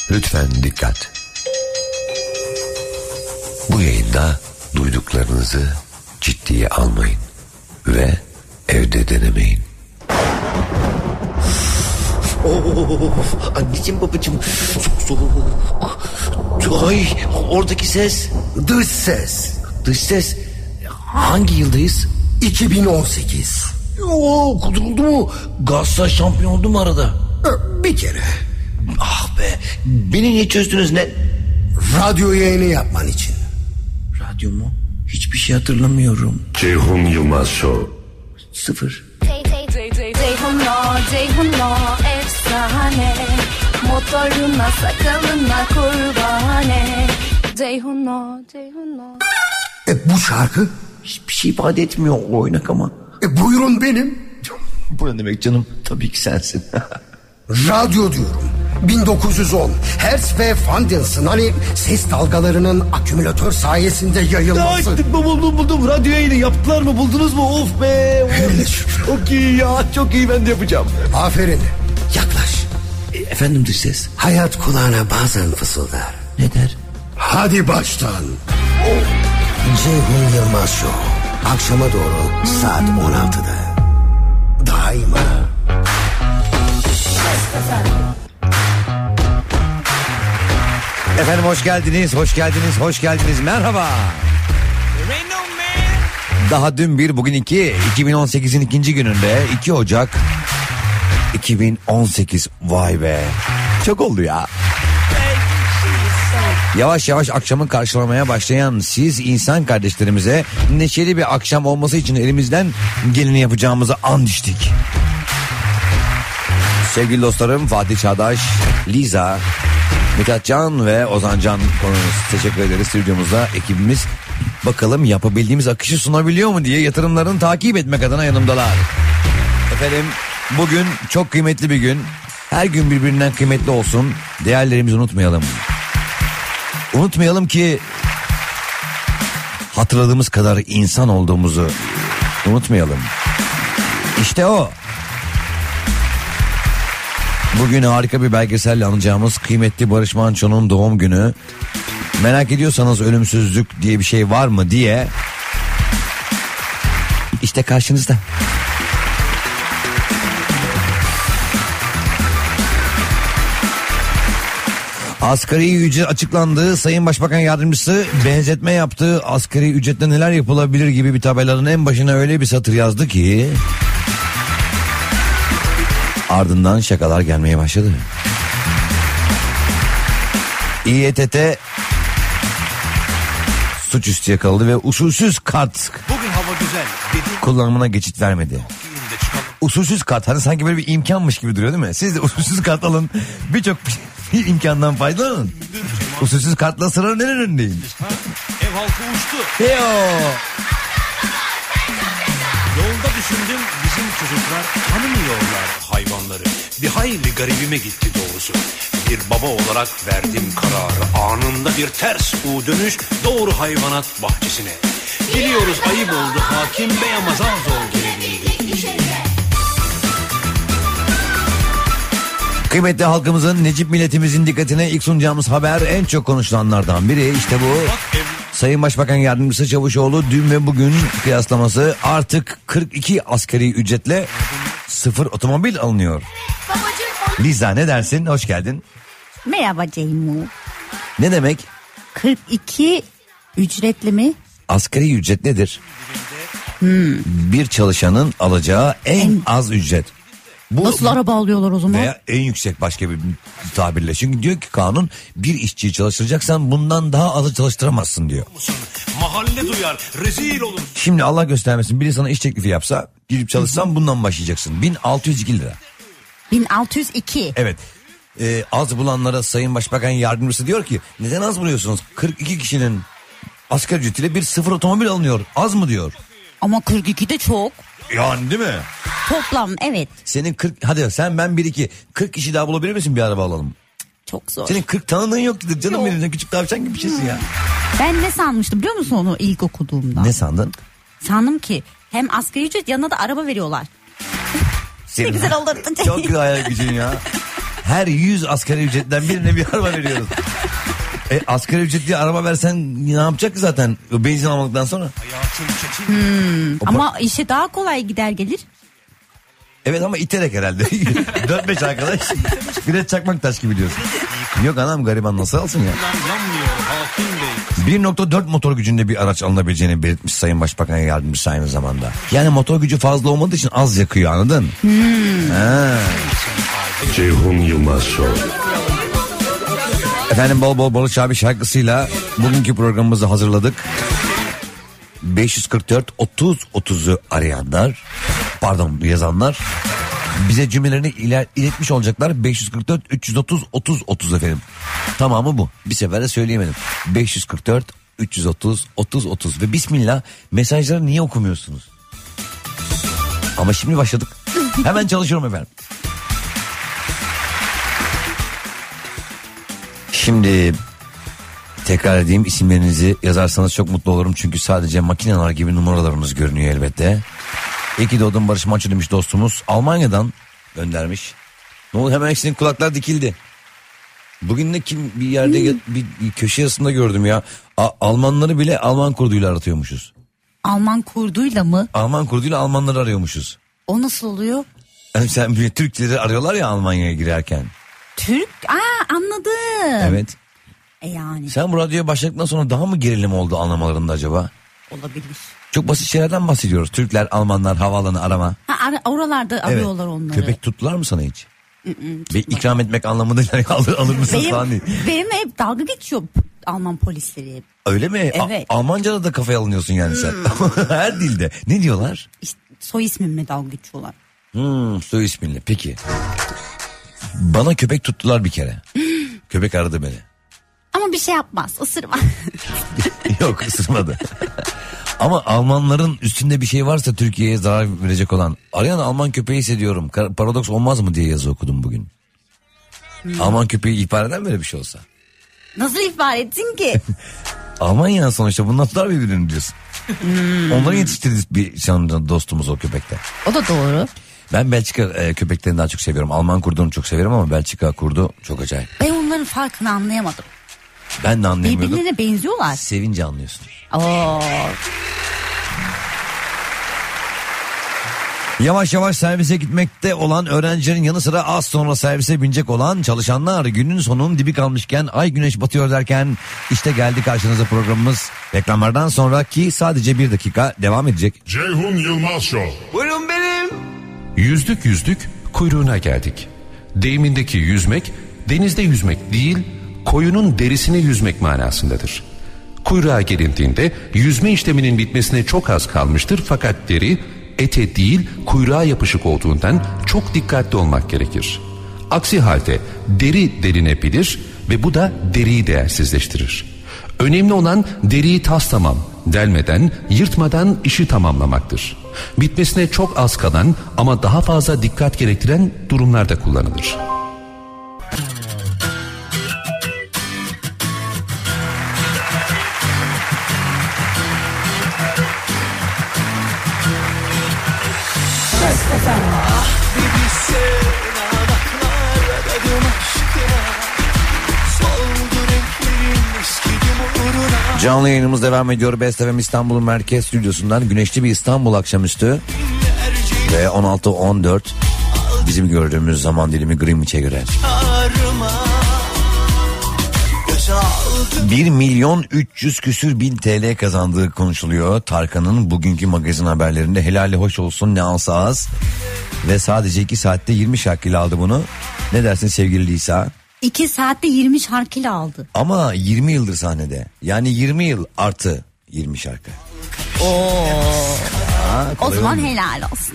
Lütfen dikkat. Bu yayında duyduklarınızı ciddiye almayın ve evde denemeyin. Anneciğim babacığım, çok soğuk. Ay, oradaki ses. Dış ses. Dış ses. Hangi yıldayız? 2018. Kuduruldu mu? Galatasaray şampiyon oldu mu arada? Bir kere. Ah be, beni niye çözdünüz ne? Radyo yayını yapman için. Radyo mu? Hiçbir şey hatırlamıyorum. Ceyhun Yılmaz Show. 0. Ceyhun'la efsane, motoruna sakalına kurbane. Ceyhun'la. Bu şarkı? Hiçbir şey ifade etmiyor o oynak ama. Buyurun benim. Bu ne demek canım? Tabii ki sensin. Radyo diyorum. 1910. Hertz ve Fundelson, hani ses dalgalarının akümülatör sayesinde yayılması. Buldum. Radyo yayını yaptılar mı? Buldunuz mu? Of be. Hele şükür. Çok iyi ya. Çok iyi, ben de yapacağım. Aferin. Yaklaş. Efendim dış ses. Hayat kulağına bazen fısıldar. Ne der? Hadi baştan. Ceyhun Yılmaz Show. Akşama doğru saat 16'da. Daima. Efendim hoş geldiniz. Merhaba. Daha dün bir, bugün iki. 2018'in ikinci gününde 2 Ocak 2018. Vay be. Çok oldu ya. Yavaş yavaş akşamı karşılamaya başlayan siz insan kardeşlerimize neşeli bir akşam olması için elimizden geleni yapacağımıza and içtik. Sevgili dostlarım Fatih Çağdaş, Liza, Mithat Can ve Ozan Can konuğumuz. Teşekkür ederiz stüdyomuzda. Ekibimiz bakalım yapabildiğimiz akışı sunabiliyor mu diye yatırımlarını takip etmek adına yanımdalar. Efendim bugün çok kıymetli bir gün. Her gün birbirinden kıymetli olsun. Değerlerimizi unutmayalım. Unutmayalım ki hatırladığımız kadar insan olduğumuzu unutmayalım. İşte o. Bugün harika bir belgeselle anacağımız kıymetli Barış Manço'nun doğum günü. Merak ediyorsanız ölümsüzlük diye bir şey var mı diye işte karşınızda. Asgari ücret açıklandı. Sayın Başbakan Yardımcısı benzetme yaptı. Asgari ücretle neler yapılabilir gibi bir tabelanın en başına öyle bir satır yazdı ki ardından şakalar gelmeye başladı. İETT suçüstü yakaladı ve usulsüz kart bugün hava güzel kullanımına geçit vermedi. Usulsüz kart hani sanki böyle bir imkanmış gibi duruyor değil mi? Siz de usulsüz kart alın, birçok bir imkandan faydalanın. Usulsüz kartla sıranın en önündeyim. Ev halkı uçtu. Heyo. Yolda düşündüm, bizim çocuklar tanımıyorlar hayvanları. Bir hayli garibime gitti doğrusu. Bir baba olarak verdim kararı. Anında bir ters U dönüş doğru hayvanat bahçesine. Biliyoruz ayıp oldu, hakim bey ama zar zor gelebildi. Kıymetli halkımızın, Necip milletimizin dikkatine ilk sunacağımız haber en çok konuşulanlardan biri. İşte bu. Sayın Başbakan Yardımcısı Çavuşoğlu dün ve bugün kıyaslaması artık 42 asgari ücretle 0 otomobil alınıyor. Liza ne dersin? Hoş geldin. Merhaba Ceyhun. Ne demek? 42 ücretli mi? Asgari ücret nedir? Bir çalışanın alacağı en az ücret. Bu, nasıl araba alıyorlar o zaman? Veya en yüksek başka bir tabirle. Çünkü diyor ki kanun, bir işçiyi çalıştıracaksan bundan daha azı çalıştıramazsın diyor. Mahalle duyar, rezil olur. Şimdi Allah göstermesin, biri sana iş teklifi yapsa, girip çalışsan bundan başlayacaksın. 1602 lira. 1602. Evet. Az bulanlara Sayın Başbakan Yardımcısı diyor ki neden az buluyorsunuz? 42 kişinin asgari ücretiyle bir 0 otomobil alınıyor. Az mı diyor? Ama 42 de çok. Yani değil mi? Toplam evet. Senin 40, hadi sen ben 1-2 40 kişi daha bulabilir misin, bir araba alalım? Çok zor. Senin 40 tanıdığın yok ki canım, benim sen küçük tavşan gibi bir şeysin ya. Ben ne sanmıştım biliyor musun onu ilk okuduğumda? Ne sandın? Sandım ki hem asgari ücret yanına da araba veriyorlar. Ne güzel olurdu. Çok güzel hayal gücün ya. Her 100 asgari ücretten birine bir araba veriyoruz. Asgari ücretli araba versen ne yapacak ki zaten benzin almaktan sonra? Ama işe daha kolay gider gelir. Evet ama iterek herhalde. 4-5 arkadaş. Bir de çakmak taş gibi diyorsun. Yok anam gariban nasıl alsın ya? 1.4 motor gücünde bir araç alınabileceğini belirtmiş Sayın Başbakan Yardımcısı aynı zamanda. Yani motor gücü fazla olmadığı için az yakıyor, anladın? Ceyhun Yılmaz Show. Efendim bol bol Barış abi şarkısıyla bugünkü programımızı hazırladık. 544 30 30'u arayanlar, pardon yazanlar bize cümlelerini iletmiş olacaklar. 544 330 30 30 efendim. Tamamı bu. Bir seferde söyleyemedim. 544 330 30 30 ve bismillah, mesajları niye okumuyorsunuz? Ama şimdi başladık. Hemen çalışıyorum efendim. Şimdi tekrar edeyim, isimlerinizi yazarsanız çok mutlu olurum. Çünkü sadece makineler gibi numaralarımız görünüyor elbette. İyi ki doğdun Barış Manço demiş dostumuz. Almanya'dan göndermiş. Ne oldu, hemen senin kulaklar dikildi. Bugün de kim bir yerde bir köşe yazısında gördüm ya. Almanları bile Alman kurduyla aratıyormuşuz. Alman kurduyla mı? Alman kurduyla Almanları arıyormuşuz. O nasıl oluyor? Yani sen bir Türkleri arıyorlar ya Almanya'ya girerken. Türk? Anladım. Evet. Yani. Sen bu radyoya başladıktan sonra daha mı gerilim oldu anlamalarında acaba? Olabilir. Çok basit şeylerden bahsediyoruz. Türkler, Almanlar, havaalanı arama. Oralarda arıyorlar onları. Köpek tuttular mı sana hiç? Ve ikram etmek anlamında alır mısın falan değil. Benim hep dalga geçiyor Alman polisleri. Öyle mi? Evet. Almanca'da da kafaya alınıyorsun yani sen. Her dilde. Ne diyorlar? İşte soy ismimle dalga geçiyorlar. Soy isminle. Peki. Bana köpek tuttular bir kere. Köpek aradı beni. Ama bir şey yapmaz. Isırmaz. Yok, ısırmadı. Ama Almanların üstünde bir şey varsa Türkiye'ye zarar verecek olan, arayan Alman köpeği hissediyorum. Paradoks olmaz mı diye yazı okudum bugün. Alman köpeği ihbar eden böyle bir şey olsa. Nasıl ihbar ettin ki? Almanya sonuçta, bunlar tutar birbirini diyorsun. Onları yetiştirdi bir dostumuz o köpekler. O da doğru. Ben Belçika köpeklerini daha çok seviyorum. Alman kurdunu çok severim ama Belçika kurdu çok acayip. Ben onların farkını anlayamadım. Ben de anlayamıyordum. Birbirlerine benziyorlar. Sevince anlıyorsun. Oo. Yavaş yavaş servise gitmekte olan öğrencilerin yanı sıra az sonra servise binecek olan çalışanlar, günün sonunun dibi kalmışken ay güneş batıyor derken işte geldi karşınıza programımız. Reklamlardan sonraki sadece 1 dakika devam edecek. Ceyhun Yılmaz Show. Buyurun benim. Yüzdük kuyruğuna geldik. Deyimindeki yüzmek denizde yüzmek değil, koyunun derisini yüzmek manasındadır. Kuyruğa gelindiğinde yüzme işleminin bitmesine çok az kalmıştır, fakat deri ete değil kuyruğa yapışık olduğundan çok dikkatli olmak gerekir. Aksi halde deri delinebilir ve bu da deriyi değersizleştirir. Önemli olan deriyi taslamam, delmeden, yırtmadan işi tamamlamaktır. Bitmesine çok az kalan ama daha fazla dikkat gerektiren durumlarda kullanılır. Canlı yayınımız devam ediyor. Best FM İstanbul'un merkez stüdyosundan güneşli bir İstanbul akşamüstü ve 16-14 bizim gördüğümüz zaman dilimi Greenwich'e göre. 1.300.000 küsür TL kazandığı konuşuluyor. Tarkan'ın bugünkü magazin haberlerinde helali hoş olsun ne alsa az. Ve sadece 2 saatte 20 şarkıyla aldı bunu. Ne dersin sevgili Lisa? 2 saatte 20 şarkıyla aldı. Ama 20 yıldır sahnede. Yani 20 yıl artı 20 şarkı. O zaman helal olsun.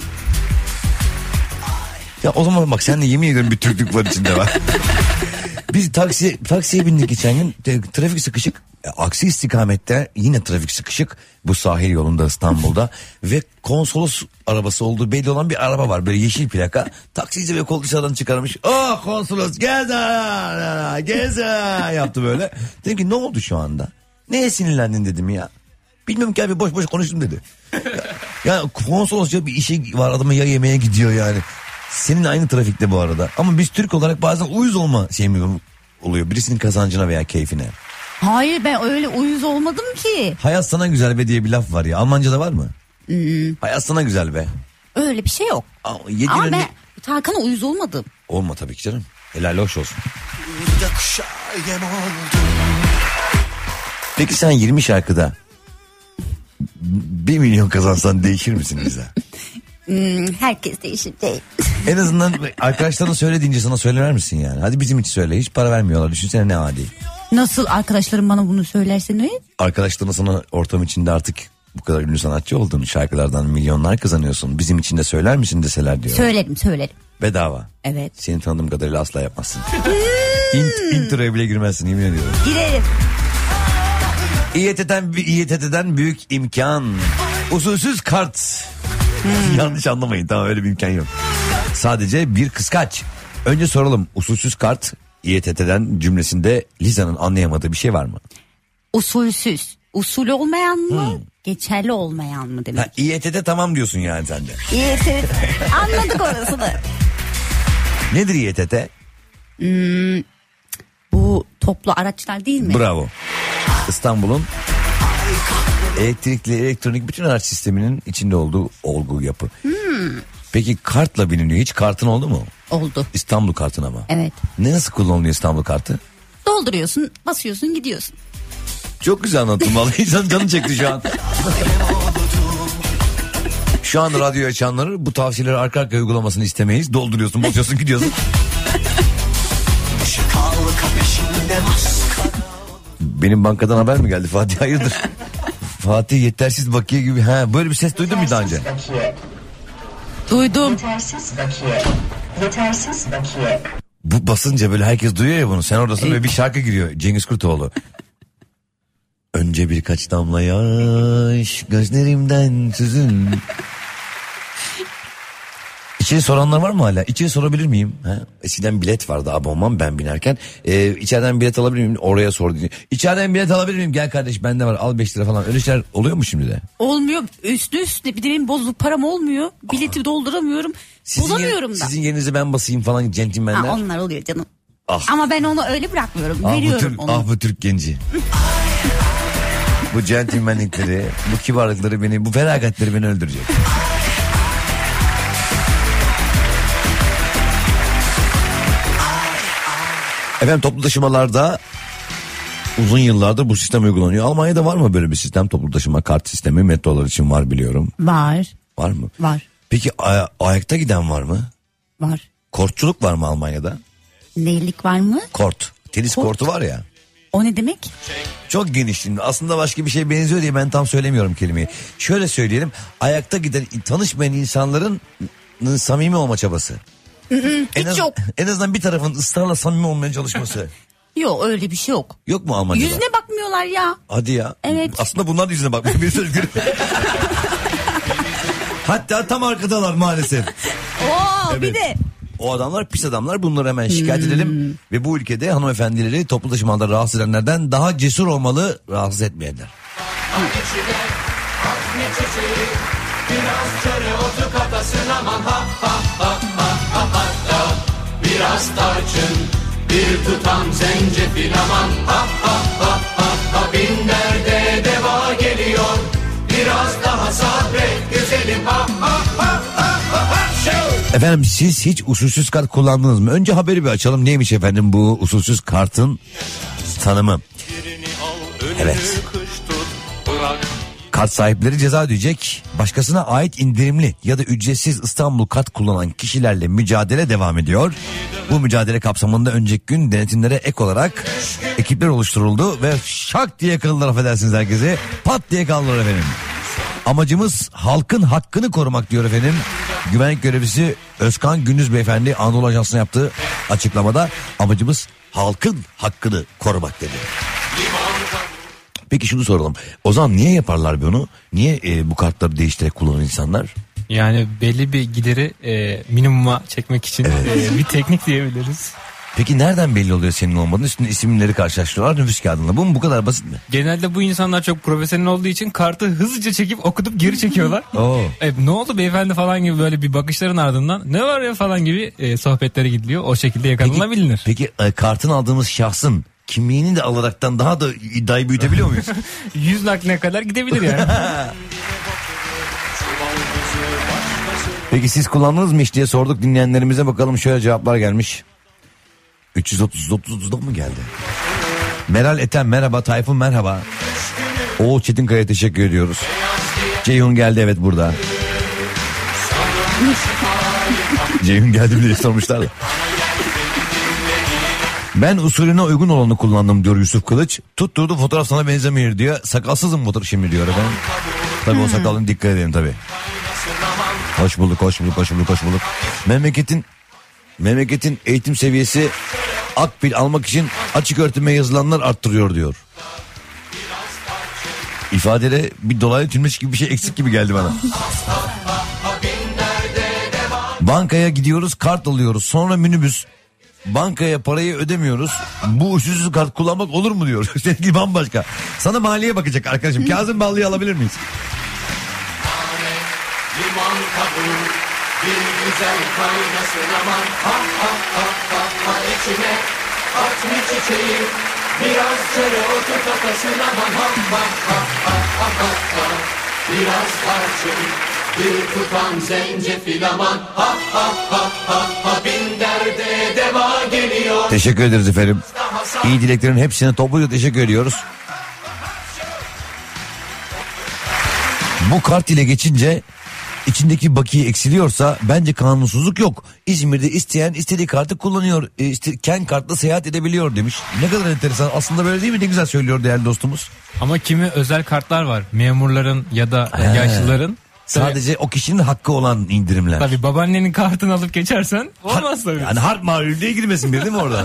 Ya o zaman bak, sen de yemin ediyorum bir Türklük var içinde var. Biz taksiye bindik geçen gün, trafik sıkışık. Aksi istikamette yine trafik sıkışık. Bu sahil yolunda İstanbul'da. Ve konsolos arabası olduğu belli olan bir araba var. Böyle yeşil plaka. Taksici ve kol dışarıdan çıkarmış. Oh konsolos gez yaptı böyle. Dedim ki ne oldu şu anda? Neye sinirlendin dedim ya. Bilmiyorum ki abi, boş konuştum dedi. Yani konsolosça bir işe var, adamı ya yemeğe gidiyor yani. Seninle aynı trafikte bu arada. Ama biz Türk olarak bazen uyuz olma şey mi oluyor? Birisinin kazancına veya keyfine. Hayır, ben öyle uyuz olmadım ki. Hayat sana güzel be diye bir laf var ya. Almanca'da var mı? Hayat sana güzel be. Öyle bir şey yok. Ama ben Tarkan'a uyuz olmadım. Olma tabii ki canım. Helal hoş olsun. Peki sen 20 şarkıda 1 milyon kazansan değişir misin bize? Herkes değişir değil. En azından arkadaşlarına söyle deyince sana söyler misin yani? Hadi bizim için söyle. Hiç para vermiyorlar. Düşünsene ne adi. Nasıl arkadaşlarım bana bunu söylerse ne? Arkadaşlarına sana ortam içinde artık bu kadar ünlü sanatçı olduğunu, şarkılardan milyonlar kazanıyorsun. Bizim için de söyler misin deseler diyor. Söylerim. Bedava. Evet. Seni tanıdığım kadarıyla asla yapmazsın. Introya bile girmezsin, yemin ediyorum. Girerim. İETT'den büyük imkan. Usulsüz kart. Yanlış anlamayın, tamam, öyle bir imkan yok. Sadece bir kıskaç. Önce soralım, usulsüz kart İETT'den cümlesinde Liza'nın anlayamadığı bir şey var mı? Usulsüz. Usul olmayan mı? Geçerli olmayan mı demek? Ha, İETT tamam diyorsun yani sen de. İETT anladık orasını. Nedir İETT? Bu toplu araçlar değil mi? Bravo. İstanbul'un elektrikli, elektronik bütün araç sisteminin içinde olduğu olgu yapı. Peki kartla biniliyor. Hiç kartın oldu mu? Oldu. İstanbul kartın ama. Evet. Nasıl kullanılıyor İstanbul kartı? Dolduruyorsun, basıyorsun, gidiyorsun. Çok güzel anlattın vallahi, insan canı çekti şu an. Şu an radyo açanları bu tavsiyeleri arka arkaya uygulamasını istemeyiz. Dolduruyorsun, basıyorsun, gidiyorsun. Benim bankadan haber mi geldi Fatih? Hayırdır? Fatih yetersiz bakiye gibi. Ha, böyle bir ses duydun mu daha önce? Duydum. Yetersiz bakiye. Bu basınca böyle herkes duyuyor ya bunu. Sen oradasın ve bir şarkı giriyor. Cengiz Kurtoğlu. Önce birkaç damla yaş gözlerimden süzün. İçeri soranlar var mı hala? İçeri sorabilir miyim? Ha? Eskiden bilet vardı abonman ben binerken. İçeriden bilet alabilir miyim? Oraya sor. İçeriden bilet alabilir miyim? Gel kardeş bende var, al 5 lira falan. Öyle şeyler oluyor mu şimdi de? Olmuyor. Üstüne bir de benim bozuk param olmuyor. Bileti dolduramıyorum. Bulamıyorum da. Sizin yerinize ben basayım falan, centilmenler. Onlar oluyor canım. Ah. Ama ben onu öyle bırakmıyorum. Veriyorum onu. Bu Türk genci. Bu centilmenlikleri, bu kibarlıkları beni, bu felaketleri beni öldürecek. Efendim toplu taşımalarda uzun yıllardır bu sistem uygulanıyor. Almanya'da var mı böyle bir sistem, toplu taşıma kart sistemi? Metrolar için var biliyorum. Var. Var mı? Var. Peki ayakta giden var mı? Var. Kortçuluk var mı Almanya'da? Neylik var mı? Kort. Tenis kortu var ya. O ne demek? Çok geniş şimdi. Aslında başka bir şey benziyor diye ben tam söylemiyorum kelimeyi. Şöyle söyleyelim. Ayakta giden, tanışmayan insanların samimi olma çabası. Hiç yok. En azından bir tarafın ısrarla samimi olmaya çalışması. Yok, öyle bir şey yok. Yok mu Almanya'da? Yüzüne bakmıyorlar ya. Hadi ya. Evet. Aslında bunlar da yüzüne bakmıyor. Bir sürü Hatta tam arkadalar maalesef. Oo, Evet. Bir de. O adamlar pis adamlar, bunları hemen şikayet edelim. Ve bu ülkede hanımefendileri toplu taşımada rahatsız edenlerden daha cesur olmalı, rahatsız etmeyenler. Biraz çöre otu katasın aman ha ha ha ha ha ha. Biraz tarçın, bir tutam zencefil aman ha ha ha ha ha. Bin derde deva geliyor, biraz daha sabret güzelim ha ha ha ha ha. Efendim siz hiç usulsüz kart kullandınız mı? Önce haberi bir açalım. Neymiş efendim bu usulsüz kartın tanımı? Evet. Kart sahipleri ceza ödeyecek. Başkasına ait indirimli ya da ücretsiz İstanbul kart kullanan kişilerle mücadele devam ediyor. Bu mücadele kapsamında önceki gün denetimlere ek olarak ekipler oluşturuldu ve şak diye yakaladılar, affedersiniz herkese. Pat diye kaldılar efendim. Amacımız halkın hakkını korumak diyor efendim. Güvenlik görevlisi Özkan Gündüz Beyefendi Anadolu Ajansı'na yaptığı açıklamada amacımız halkın hakkını korumak dedi. Peki şunu soralım. O zaman niye yaparlar bunu? Niye bu kartları değiştirerek kullanan insanlar? Yani belli bir gideri minimuma çekmek için bir teknik diyebiliriz. Peki nereden belli oluyor senin olmadığını? Üstünde isimleri karşılaştırıyorlar nüfus kağıdında. Bu mu bu kadar basit mi? Genelde bu insanlar çok profesyonel olduğu için kartı hızlıca çekip okutup geri çekiyorlar. Ne oldu beyefendi falan gibi böyle bir bakışların ardından ne var ya falan gibi sohbetlere gidiliyor. O şekilde yakalanabilir. Peki kartın aldığımız şahsın kimliğini de alaraktan daha da iddiayı büyütebiliyor muyuz? 100 nakline kadar gidebilir yani. Peki siz kullandınız mı hiç diye sorduk dinleyenlerimize, bakalım şöyle cevaplar gelmiş. 330'da mı geldi? Meral Eten merhaba, Tayfun merhaba. Çetinkaya teşekkür ediyoruz. Ceyhun geldi, evet burada. Ceyhun geldi bile sormuşlar da. Ben usulüne uygun olanı kullandım diyor Yusuf Kılıç. Tutturdu fotoğraf sana benzemiyor diyor. Sakalsızım fotoğraf şimdi diyor efendim. Tabii o sakalına dikkat edelim tabii. Hoş bulduk. Memleketin eğitim seviyesi akbil almak için açık öğretime yazılanlar arttırıyor diyor. İfadede bir dolaylı cümleş gibi bir şey eksik gibi geldi bana. Bankaya gidiyoruz, kart alıyoruz, sonra minibüs. Bankaya parayı ödemiyoruz. Bu usulsüz kart kullanmak olur mu diyor. Seninki bambaşka. Sana maliye bakacak arkadaşım. Kazım Ballı'yı alabilir miyiz? Limon kabuğu bir güzel kaynasın aman. Ha içine at bir çiçeği, biraz tereotu katasın aman. Ha biraz tarçın, bir tutam zencefil aman. Ha bin derde deva geliyor. Teşekkür ederiz efendim. İyi dileklerin hepsine topluca teşekkür ediyoruz. Bu kart ile geçince içindeki bakiye eksiliyorsa bence kanunsuzluk yok. İzmir'de isteyen istediği kartı kullanıyor. Ken kartla seyahat edebiliyor demiş. Ne kadar enteresan. Aslında böyle değil mi? Ne güzel söylüyor değerli dostumuz. Ama kimi özel kartlar var. Memurların ya da yaşlıların. Sadece o kişinin hakkı olan indirimler. Tabii babaannenin kartını alıp geçersen olmaz tabii. Yani harp mağlulüğe girmesin bir değil mi orada?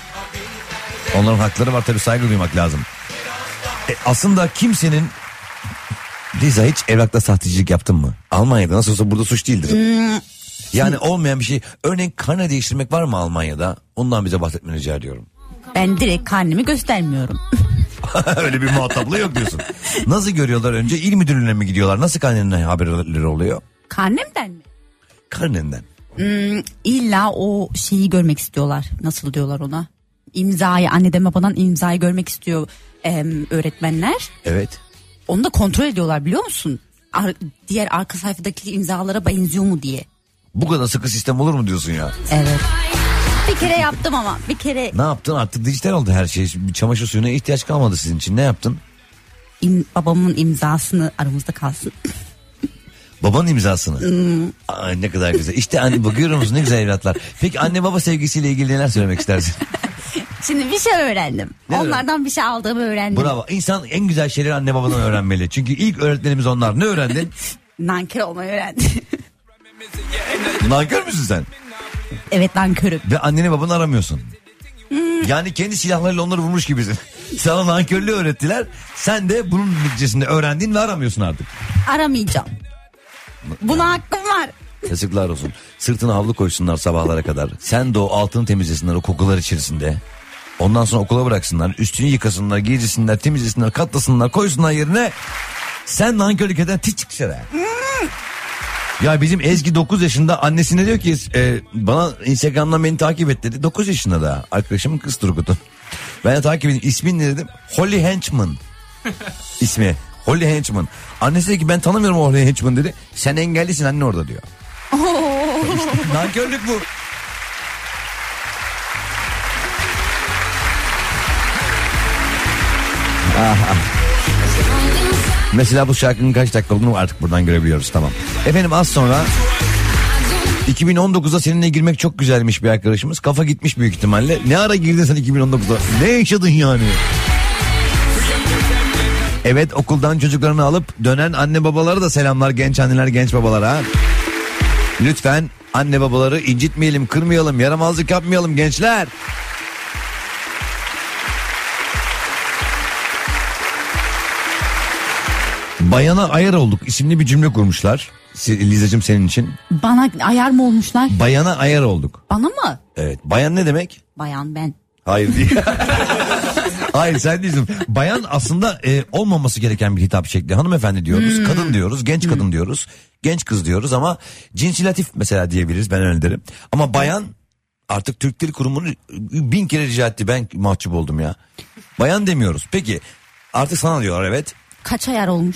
Onların hakları var tabii, saygı duymak lazım. Aslında kimsenin... Liza hiç evrakta sahtecilik yaptın mı? Almanya'da nasıl olsa burada suç değildir. Yani olmayan bir şey. Örneğin karne değiştirmek var mı Almanya'da? Ondan bize bahsetmeni rica ediyorum. Ben direkt karnemi göstermiyorum. Öyle bir muhataplığı yok diyorsun. Nasıl görüyorlar önce? İl müdürlüğüne mi gidiyorlar? Nasıl karnenin haberleri oluyor? Karnemden mi? Karnenden. İlla o şeyi görmek istiyorlar. Nasıl diyorlar ona? İmzayı, anneden babadan imzayı görmek istiyor öğretmenler. Evet. Onu da kontrol ediyorlar biliyor musun? Diğer arka sayfadaki imzalara benziyor mu diye. Bu kadar sıkı sistem olur mu diyorsun ya? Evet. Bir kere yaptım ama bir kere. Ne yaptın? Artık dijital oldu her şey. Çamaşır suyuna ihtiyaç kalmadı sizin için. Ne yaptın? Babamın imzasını aramızda kalsın. Babanın imzasını. Ay, ne kadar güzel. İşte anne, bakıyor musun ne güzel evlatlar. Peki anne baba sevgisiyle ilgili neler söylemek istersin? Şimdi bir şey öğrendim. Onlardan bir şey aldığımı öğrendim. Bravo. İnsan en güzel şeyleri anne babadan öğrenmeli. Çünkü ilk öğretmenimiz onlar. Ne öğrendin? Nankör olmayı öğrendim. Nankör müsün sen? Evet, nankörüm. Ve anneni babanı aramıyorsun. Yani kendi silahlarıyla onları vurmuş gibisin. Sana nankörlüğü öğrettiler. Sen de bunun neticesinde öğrendin ve aramıyorsun artık. Aramayacağım. Buna hakkım var. Yazıklar olsun. Sırtına havlu koysunlar sabahlara kadar. Sen de o altını temizlesinler o kokular içerisinde. Ondan sonra okula bıraksınlar. Üstünü yıkasınlar, giydirsinler, temizlesinler, katlasınlar, koysunlar yerine. Sen nankörlük eden tit çık dışarı. Ya bizim Ezgi 9 yaşında, annesine diyor ki bana Instagram'dan beni takip et dedi. 9 yaşında da arkadaşımın kız Turgut'u. Ben de takip edeyim. İsmin ne dedim? Holly Henchman. İsmi Holly Henchman. Annesi dedi ki ben tanımıyorum Holly Henchman dedi. Sen engellisin anne orada diyor. İşte nankörlük bu. Aha. Mesela bu şarkının kaç dakika olduğunu artık buradan görebiliyoruz, tamam. Efendim az sonra 2019'a seninle girmek çok güzelmiş bir arkadaşımız. Kafa gitmiş büyük ihtimalle. Ne ara girdin sen 2019'a? Ne yaşadın yani? Evet, okuldan çocuklarını alıp dönen anne babalara da selamlar, genç anneler, genç babalara. Lütfen anne babaları incitmeyelim, kırmayalım, yaramazlık yapmayalım gençler. Bayana ayar olduk isimli bir cümle kurmuşlar. Lizacığım senin için? Bana ayar mı olmuşlar? Bayana ayar olduk. Bana mı? Evet. Bayan ne demek? Bayan ben. Hayır değil. Hayır sen değilsin. Bayan aslında olmaması gereken bir hitap şekli. Hanımefendi diyoruz, kadın diyoruz, genç kadın diyoruz, genç kız diyoruz ama cinsilatif mesela diyebiliriz, ben öyle derim. Ama bayan artık Türk Dil Kurumu'nu 1000 kere rica etti, ben mahcup oldum ya. Bayan demiyoruz. Peki artık sana diyorlar, evet. Kaç ayar olmuş?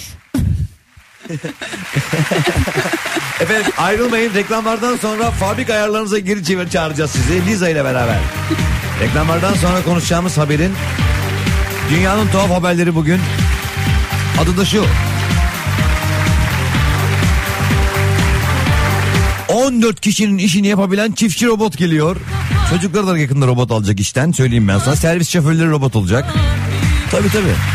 Efendim ayrılmayın, reklamlardan sonra fabrika ayarlarınıza geri çağıracağız sizi Liza ile beraber. Reklamlardan sonra konuşacağımız haberin dünyanın tuhaf haberleri bugün. Adı da şu: 14 kişinin işini yapabilen çiftçi robot geliyor. Çocuklar da yakında robot alacak işten, söyleyeyim ben sana. Servis şoförleri robot olacak. Tabii.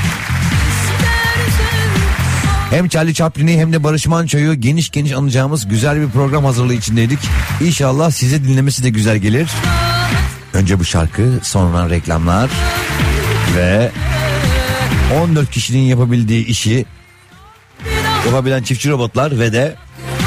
Hem Charlie Chaplin'i hem de Barış Manço'yu geniş geniş anacağımız güzel bir program hazırlığı içindeydik. İnşallah size dinlemesi de güzel gelir. Önce bu şarkı, sonra reklamlar ve 14 kişinin yapabildiği işi yapabilen çiftçi robotlar ve de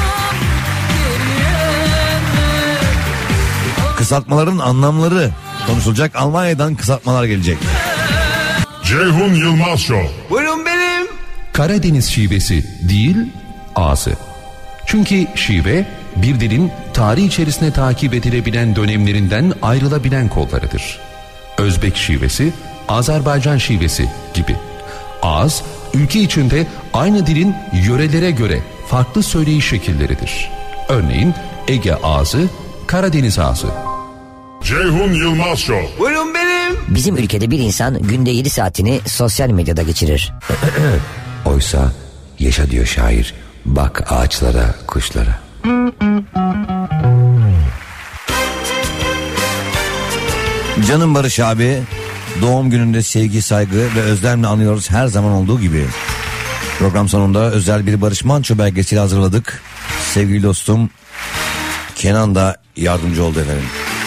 kısaltmaların anlamları konuşulacak. Almanya'dan kısaltmalar gelecek. Ceyhun Yılmaz Show. Buyurun benim. Karadeniz şivesi değil, ağzı. Çünkü şive bir dilin tarih içerisinde takip edilebilen dönemlerinden ayrılabilen kollarıdır. Özbek şivesi, Azerbaycan şivesi gibi. Ağız, ülke içinde aynı dilin yörelere göre farklı söyleyiş şekilleridir. Örneğin Ege ağzı, Karadeniz ağzı. Ceyhun Yılmaz Show. Buyurun benim. Bizim ülkede bir insan günde 7 saatini sosyal medyada geçirir. Oysa yaşa diyor şair, bak ağaçlara, kuşlara. Canım Barış abi, doğum gününde sevgi, saygı ve özlemle anıyoruz her zaman olduğu gibi. Program sonunda özel bir Barış Manço belgeseli hazırladık. Sevgili dostum Kenan da yardımcı oldu efendim.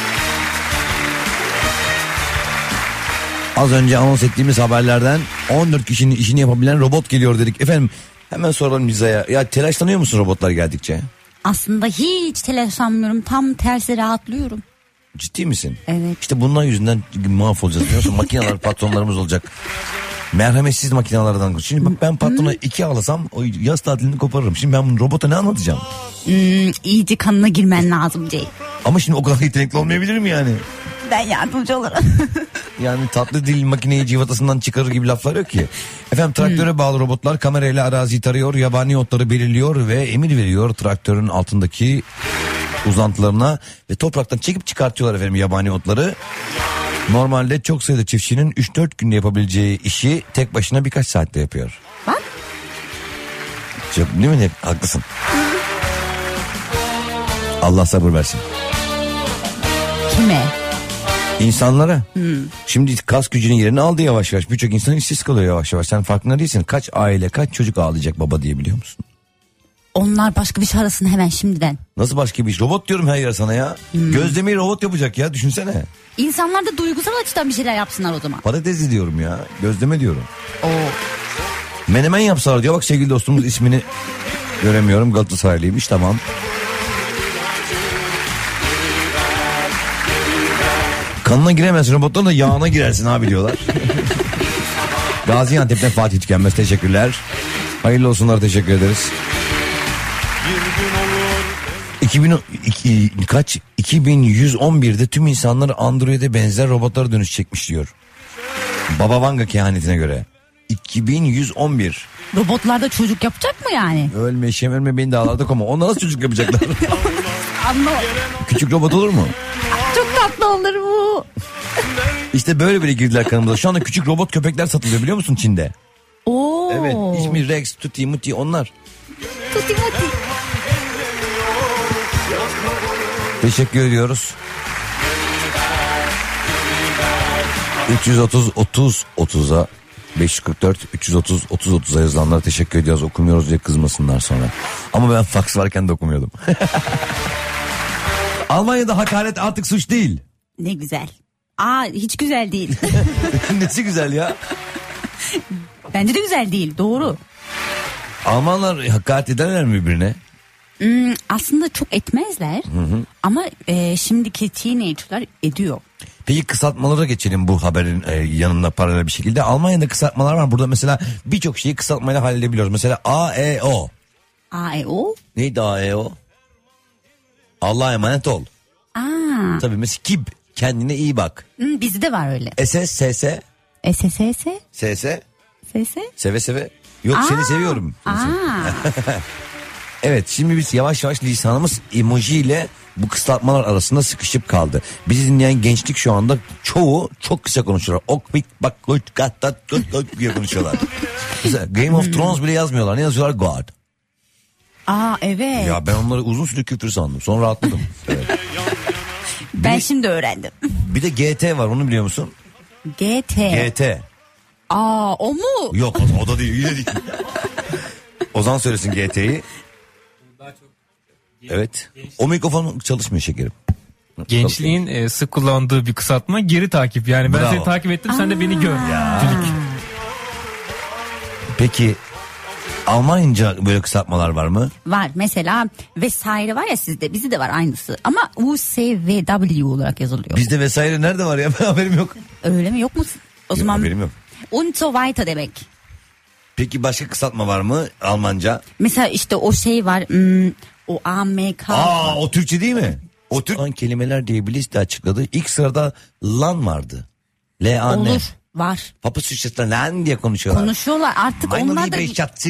Az önce anons ettiğimiz haberlerden 14 kişinin işini yapabilen robot geliyor dedik. Efendim hemen soralım Liza'ya. Ya telaşlanıyor musun robotlar geldikçe? Aslında hiç telaşlanmıyorum. Tam tersi rahatlıyorum. Ciddi misin? Evet. İşte bunlar yüzünden mahvolacağız biliyor musun? Makineler patronlarımız olacak. Merhametsiz makinelerden. Şimdi bak ben patrona 2 ağlasam o yaz tatilini koparırım. Şimdi ben bunu robota ne anlatacağım? İyice kanına girmen lazım Jay. Ama şimdi o kadar yetenekli olmayabilirim yani. Ben yardımcı olurum. Yani tatlı dil makineyi civatasından çıkarır gibi laflar yok ki. Efendim traktöre bağlı robotlar kamerayla araziyi tarıyor, yabani otları belirliyor ve emir veriyor traktörün altındaki uzantılarına ve topraktan çekip çıkartıyorlar efendim yabani otları. Normalde çok sayıda çiftçinin 3-4 günde yapabileceği işi tek başına birkaç saatte yapıyor. Bak. Çok, değil mi? Haklısın. Allah sabır versin. Kime? İnsanlara. Şimdi kas gücünün yerini aldı yavaş yavaş. Birçok insan işsiz kalıyor yavaş yavaş. Sen farkında değilsin. Kaç aile, kaç çocuk ağlayacak baba diye biliyor musun? Onlar başka bir şey arasın hemen şimdiden. Nasıl başka bir iş? Robot diyorum her yer sana ya. Gözlemeyi robot yapacak ya, düşünsene. İnsanlar da duygusal açıdan bir şeyler yapsınlar o zaman. Patatesi diyorum ya. Gözleme diyorum. Oo. Menemen yapsalar diyor. Bak sevgili dostumuz ismini göremiyorum. Galatasaraylıymış, tamam. Kanına giremezsin, robotların da yağına girersin abi diyorlar. Gaziantep'ten Fatih Tükenmez, teşekkürler. Hayırlı olsunlar, teşekkür ederiz. 2111'de tüm insanlar Android'e benzer robotlara dönüşecekmiş diyor. Baba Vanga kehanetine göre. 2111. Robotlar da çocuk yapacak mı yani? Ölme işem ölme beni dağlarda koma. Onlar nasıl çocuk yapacaklar? Anlamadım. Küçük robot olur mu? Çok tatlı olur bu. İşte böyle girdiler kanımıza. Şu anda küçük robot köpekler satılıyor biliyor musun Çin'de? Oo. Evet, ismi Rex, Tuti, Muti onlar. Tuti Muti. Teşekkür ediyoruz. 330-30-30'a 544-330-30-30'a yazılanlara teşekkür ediyoruz. Okumuyoruz diye kızmasınlar sonra. Ama ben fax varken de okumuyordum. Almanya'da hakaret artık suç değil. Ne güzel. Hiç güzel değil. Nesi güzel ya? Bence de güzel değil, doğru. Almanlar hakaret ederler mi birbirine? Aslında çok etmezler. Ama şimdiki teenager'lar ediyor. Peki kısaltmalara geçelim bu haberin yanında paralel bir şekilde. Almanya'da kısaltmalar var. Burada mesela birçok şeyi kısaltmayla halledebiliyoruz. Mesela AEO. AEO? Neydi AEO? Allah'a emanet ol. Tabii mesela KİB. Kendine iyi bak. Bizde var öyle. SSS. SSS? SS. SS? Seve seve. Yok seni seviyorum. Evet, şimdi biz yavaş yavaş lisanımız emoji ile bu kısaltmalar arasında sıkışıp kaldı. Bizi dinleyen gençlik şu anda çoğu çok kısa konuşuyorlar. Ok bit bak diye konuşuyorlar. Mesela Game of Thrones bile yazmıyorlar. Ne yazıyorlar? God. Evet. Ya ben onları uzun süre küfür sandım. Sonra rahatladım. Evet. Ben şimdi öğrendim. Bir de GT var, onu biliyor musun? GT. O mu? Yok o da değil. Yine değil. Ozan söylesin GT'yi. Evet. O mikrofon çalışmıyor şekerim. Gençliğin sık kullandığı bir kısaltma geri takip. Yani ben seni takip ettim, sen de beni gör. Peki Almanca böyle kısaltmalar var mı? Var. Mesela vesaire var ya sizde. Bizde de var aynısı. Ama USVW olarak yazılıyor. Bizde vesaire nerede var ya? Ben haberim yok. Öyle mi? Yok mu? O zaman haberim yok. Und so weiter demek. Peki başka kısaltma var mı Almanca? Mesela işte o şey var. O AMK. O Türkçe değil mi? O Türk kelimeler diye bir liste açıkladı. İlk sırada lan vardı. L-A-N. Olur. Var. Papa Süçes'ten lan diye konuşuyorlar. Konuşuyorlar artık onlar da.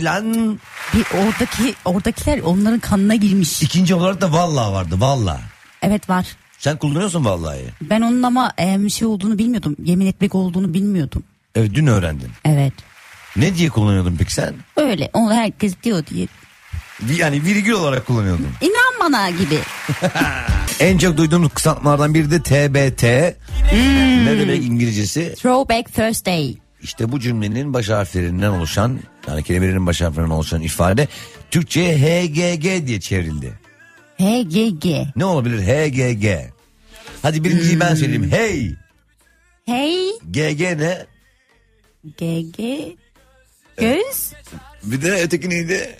Oradakiler onların kanına girmiş. İkinci olarak da vallahi vardı, vallahi. Evet var. Sen kullanıyorsun vallahi. Ben onun ama şey olduğunu bilmiyordum. Yemin etmek olduğunu bilmiyordum. Evet, dün öğrendin. Evet. Ne diye kullanıyordun peki sen? Öyle, onu herkes diyor diye. Yani virgül olarak kullanıyordun. İnan bana gibi. En çok duyduğumuz kısaltmalardan biri de TBT. Ne demek İngilizcesi? Throwback Thursday. İşte bu cümlenin baş harflerinden oluşan, yani kelimelerin baş harflerinden oluşan ifade Türkçe'ye HGG diye çevrildi. HGG. Ne olabilir HGG? Hadi birinciyi ben söyleyeyim. Hey. Hey. GG ne? GG. Göz. Bir de öteki neydi?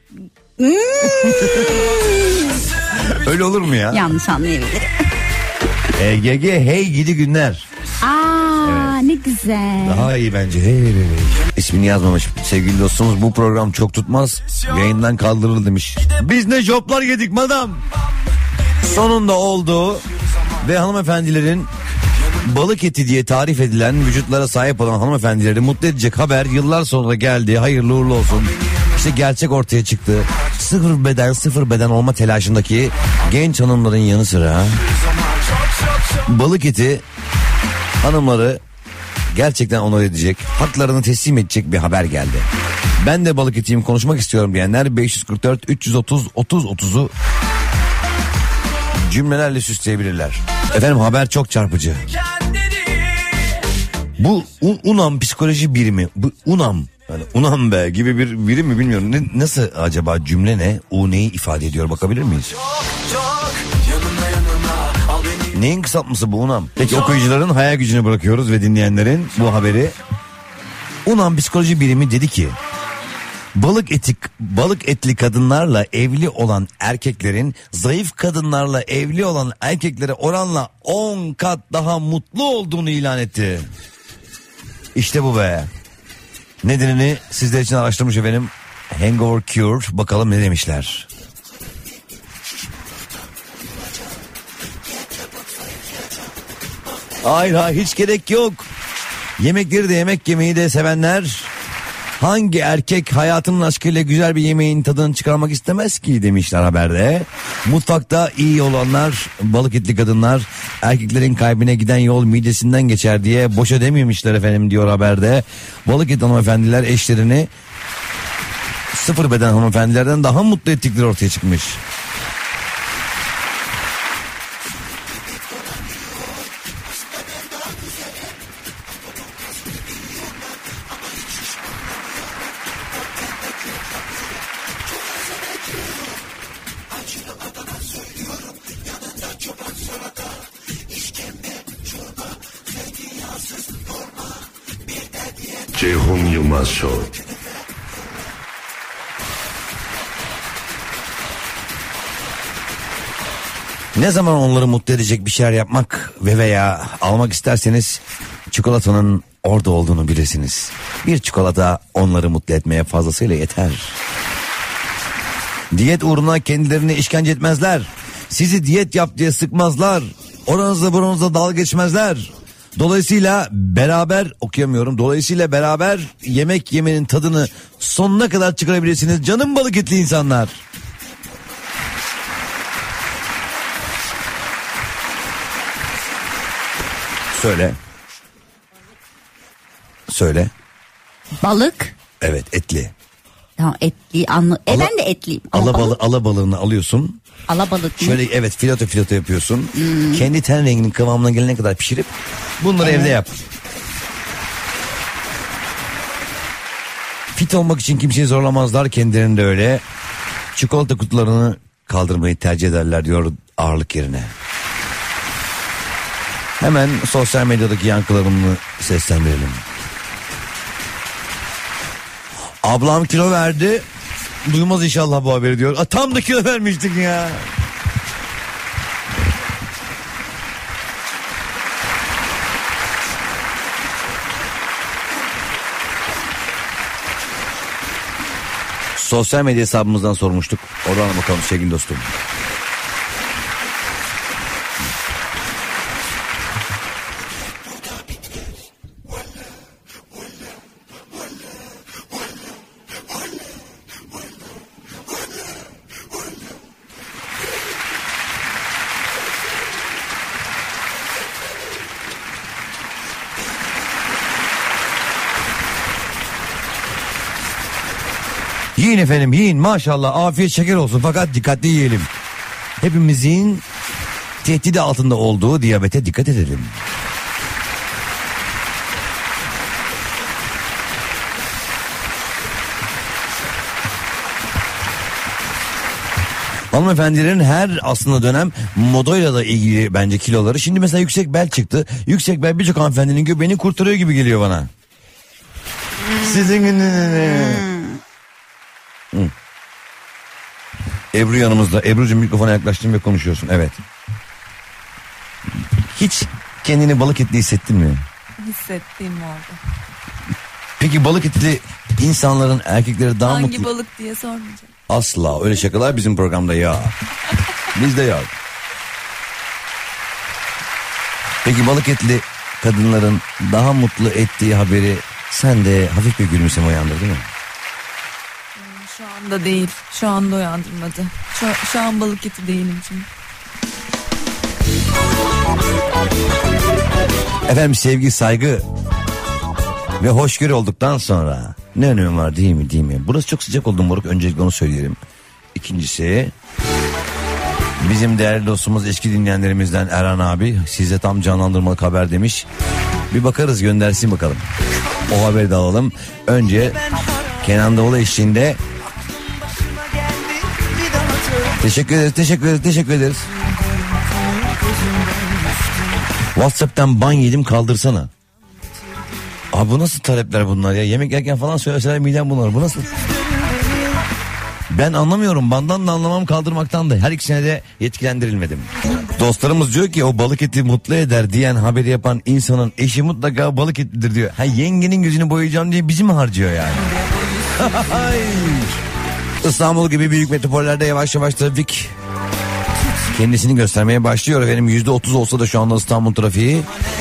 Öyle olur mu ya? Yanlış anlayabilirim. HGG hey gidi günler. Evet. Ne güzel. Daha iyi bence. Hey. İsmini yazmamış sevgili dostumuz, bu program çok tutmaz, yayından kaldırılır demiş. Biz ne joblar yedik madam. Sonunda oldu ve hanımefendilerin balık eti diye tarif edilen vücutlara sahip olan hanımefendileri mutlu edecek haber yıllar sonra geldi. Hayırlı uğurlu olsun. İşte gerçek ortaya çıktı. Sıfır beden olma telaşındaki genç hanımların yanı sıra balık eti hanımları gerçekten onur edecek, haklarını teslim edecek bir haber geldi. Ben de balık etiyim, konuşmak istiyorum diyenler 544 330 30 30'u cümlelerle süsleyebilirler. Efendim, haber çok çarpıcı. Bu UNAM psikoloji birimi, bu UNAM, yani UNAM be gibi bir birim mi bilmiyorum. Nasıl acaba, cümle ne? U neyi ifade ediyor, bakabilir miyiz? Neyin kısaltması bu UNAM? Peki okuyucuların hayal gücüne bırakıyoruz ve dinleyenlerin bu haberi. UNAM psikoloji birimi dedi ki balık etli kadınlarla evli olan erkeklerin zayıf kadınlarla evli olan erkeklere oranla 10 kat daha mutlu olduğunu ilan etti. İşte bu be. Nedenini sizler için araştırmış efendim. Hangover Cure, bakalım ne demişler. Hayır hiç gerek yok. Yemekleri de yemek yemeyi de sevenler, hangi erkek hayatının aşkıyla güzel bir yemeğin tadını çıkarmak istemez ki demişler haberde. Mutfakta iyi olanlar, balık etli kadınlar, erkeklerin kalbine giden yol midesinden geçer diye boşa dememişler efendim diyor haberde. Balık etli hanımefendiler eşlerini sıfır beden hanımefendilerden daha mutlu ettikleri ortaya çıkmış. Ceyhun Yılmaz Show. Ne zaman onları mutlu edecek bir şeyler yapmak ve veya almak isterseniz çikolatanın orada olduğunu bilirsiniz. Bir çikolata onları mutlu etmeye fazlasıyla yeter. Diyet uğruna kendilerini işkence etmezler. Sizi diyet yap diye sıkmazlar. Oranızda buranızda dalga geçmezler. Dolayısıyla beraber yemek yemenin tadını sonuna kadar çıkarabilirsiniz canım balık etli insanlar. Söyle. Balık. Evet, etli. Tamam, etli ben de etliyim. Alabalığını alıyorsun. Alabalık mı? Şöyle evet, fileto yapıyorsun. Kendi ten renginin kıvamına gelene kadar pişirip bunları evde yap. Fit olmak için kimseyi zorlamazlar, kendilerini de öyle. Çikolata kutularını kaldırmayı tercih ederler diyor ağırlık yerine. Hemen sosyal medyadaki yankılarını seslendirelim. Ablam kilo verdi. Duymaz inşallah bu haberi diyor. Tam da kilo vermiştik ya. Sosyal medya hesabımızdan sormuştuk. Oradan bakalım sevgili dostum. Yiyin efendim, yiyin, maşallah, afiyet şeker olsun, fakat dikkatli yiyelim. Hepimizin tehdidi altında olduğu diyabete dikkat edelim. Hanımefendilerin her aslında dönem modayla da ilgili bence kiloları. Şimdi mesela yüksek bel çıktı. Yüksek bel birçok hanımefendinin göbeğini kurtarıyor gibi geliyor bana. Sizin... Ebru yanımızda. Ebru'cum, mikrofona yaklaştın ve konuşuyorsun. Evet. Hiç kendini balık etli hissettin mi? Hissettiğim oldu. Peki balık etli insanların, erkekleri daha hangi mutlu... Hangi balık diye sormayacağım. Asla öyle şakalar bizim programda ya. Bizde yok. Peki balık etli kadınların daha mutlu ettiği haberi sende hafif bir gülümseme uyandırdı mı? Şu anda değil. Şu anda uyandırmadı. Şu an balık eti değilim çünkü. Efendim, sevgi, saygı ve hoşgörü olduktan sonra ne önemi var, değil mi, değil mi? Burası çok sıcak oldu moruk, öncelikle onu söyleyelim. İkincisi, bizim değerli dostumuz, eski dinleyenlerimizden Erhan abi size tam canlandırmalık haber demiş. Bir bakarız, göndersin bakalım. O haberi de alalım. Önce Kenan Doğulu eşliğinde. Teşekkür ederiz. WhatsApp'tan ban yedim, kaldırsana. Abi bu nasıl talepler bunlar ya? Yemek yerken falan söyleseler midem bunlar. Bu nasıl? Ben anlamıyorum. Bandan da anlamam, kaldırmaktan da. Her ikisine de yetkilendirilmedim. Dostlarımız diyor ki o balık eti mutlu eder diyen haberi yapan insanın eşi mutlaka balık etlidir diyor. Ha, yengenin gözünü boyayacağım diye bizi mi harcıyor yani? İstanbul gibi büyük metropollerde yavaş yavaş trafik kendisini göstermeye başlıyor efendim. %30 olsa da şu anda İstanbul trafiği.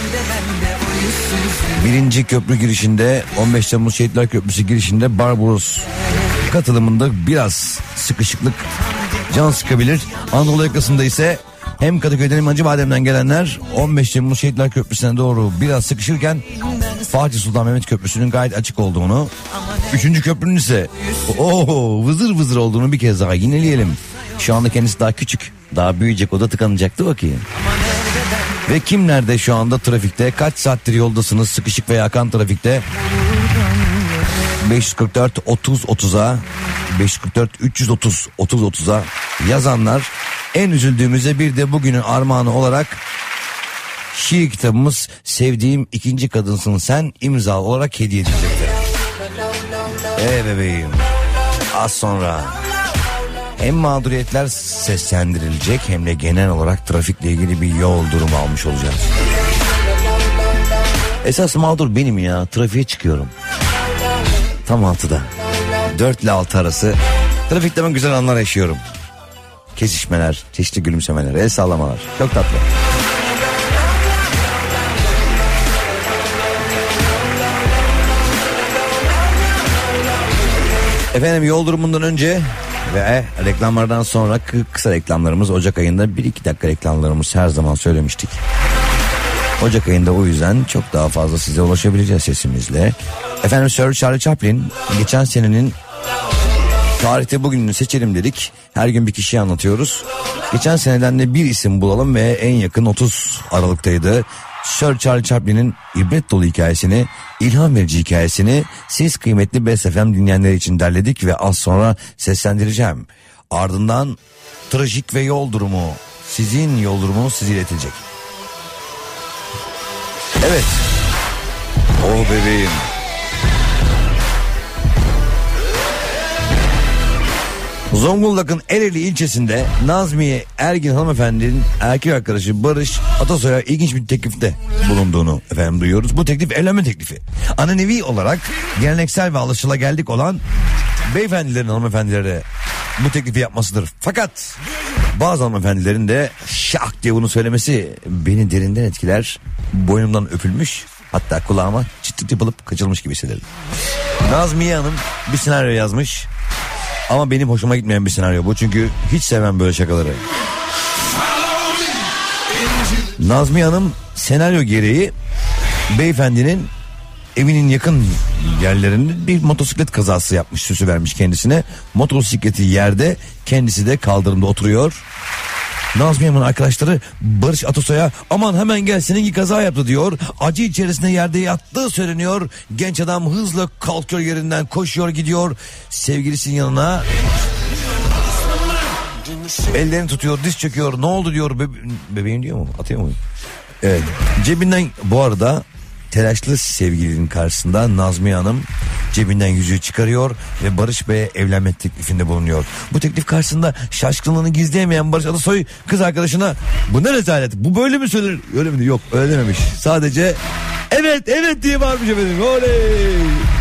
1. köprü girişinde, 15 Temmuz Şehitler Köprüsü girişinde Barbaros katılımında biraz sıkışıklık can sıkabilir. Anadolu yakasında ise hem Kadıköy'den hem Acıbadem'den gelenler 15 Temmuz Şehitler Köprüsü'ne doğru biraz sıkışırken Fatih Sultan Mehmet Köprüsü'nün gayet açık olduğunu, 3. köprünün ise vızır vızır olduğunu bir kez daha yineleyelim. Şu anda kendisi daha küçük, daha büyüyecek, o da tıkanacaktı bakayım. Ve kim nerede şu anda trafikte, kaç saattir yoldasınız sıkışık veya akan trafikte? 544 30 30'a 544 330 30 30'a yazanlar, en üzüldüğümüzde bir de bugünün armağanı olarak şiir kitabımız Sevdiğim İkinci Kadınsın Sen imza olarak hediye edilecektir. Bebeğim, az sonra hem mağduriyetler seslendirilecek hem de genel olarak trafikle ilgili bir yol durumu almış olacağız. Esas mağdur benim ya, trafiğe çıkıyorum. Tam 6'da. 4 ile 6 arası trafikte ben güzel anlar yaşıyorum. Kesişmeler, çeşitli gülümsemeler, el sallamalar. Çok tatlı. Efendim yol durumundan önce ve reklamlardan sonra kısa reklamlarımız Ocak ayında 1-2 dakika reklamlarımız her zaman söylemiştik. Ocak ayında o yüzden çok daha fazla size ulaşabileceğiz sesimizle. Efendim Sir Charlie Chaplin geçen senenin tarihte bugününü seçelim dedik. Her gün bir kişiyi anlatıyoruz. Geçen seneden de bir isim bulalım ve en yakın 30 Aralık'taydı. Sir Charlie Chaplin'in ibret dolu hikayesini, ilham verici hikayesini siz kıymetli Best FM dinleyenler için derledik ve az sonra seslendireceğim. Ardından trajik ve yol durumu, sizin yol durumunuz size iletilecek. Evet. Oh bebeğim. Zonguldak'ın Ereğli ilçesinde Nazmiye Ergin hanımefendinin erkek arkadaşı Barış Atasoy'a ilginç bir teklifte bulunduğunu efendim duyuyoruz. Bu teklif evlenme teklifi. Ananevi olarak geleneksel ve alışılageldik olan beyefendilerin hanımefendilere bu teklifi yapmasıdır. Fakat bazı hanımefendilerin de şak diye bunu söylemesi beni derinden etkiler. Boynumdan öpülmüş, hatta kulağıma çıt yapılıp kaçılmış gibi hissederim. Nazmiye Hanım bir senaryo yazmış. Ama benim hoşuma gitmeyen bir senaryo bu, çünkü hiç sevmem böyle şakaları. Nazmiye Hanım senaryo gereği beyefendinin evinin yakın yerlerinde bir motosiklet kazası yapmış, süsü vermiş kendisine. Motosikleti yerde, kendisi de kaldırımda oturuyor. Nazmiye Hanım'ın arkadaşları Barış Atasoy'a aman hemen gel seninki kaza yaptı diyor. Acı içerisinde yerde yattığı söyleniyor. Genç adam hızla kalkıyor yerinden, koşuyor gidiyor sevgilisinin yanına. Ellerini tutuyor, diz çöküyor. Ne oldu diyor, bebeğim diyor mu? Atıyor mu? Evet. Cebinden bu arada telaşlı sevgilinin karşısında Nazmiye Hanım cebinden yüzüğü çıkarıyor ve Barış Bey'e evlenme teklifinde bulunuyor. Bu teklif karşısında şaşkınlığını gizleyemeyen Barış Atasoy kız arkadaşına bu ne rezalet, bu böyle mi söylenir? Öyle mi? Yok, öyle dememiş. Sadece evet diye bağırmış efendim. Oley!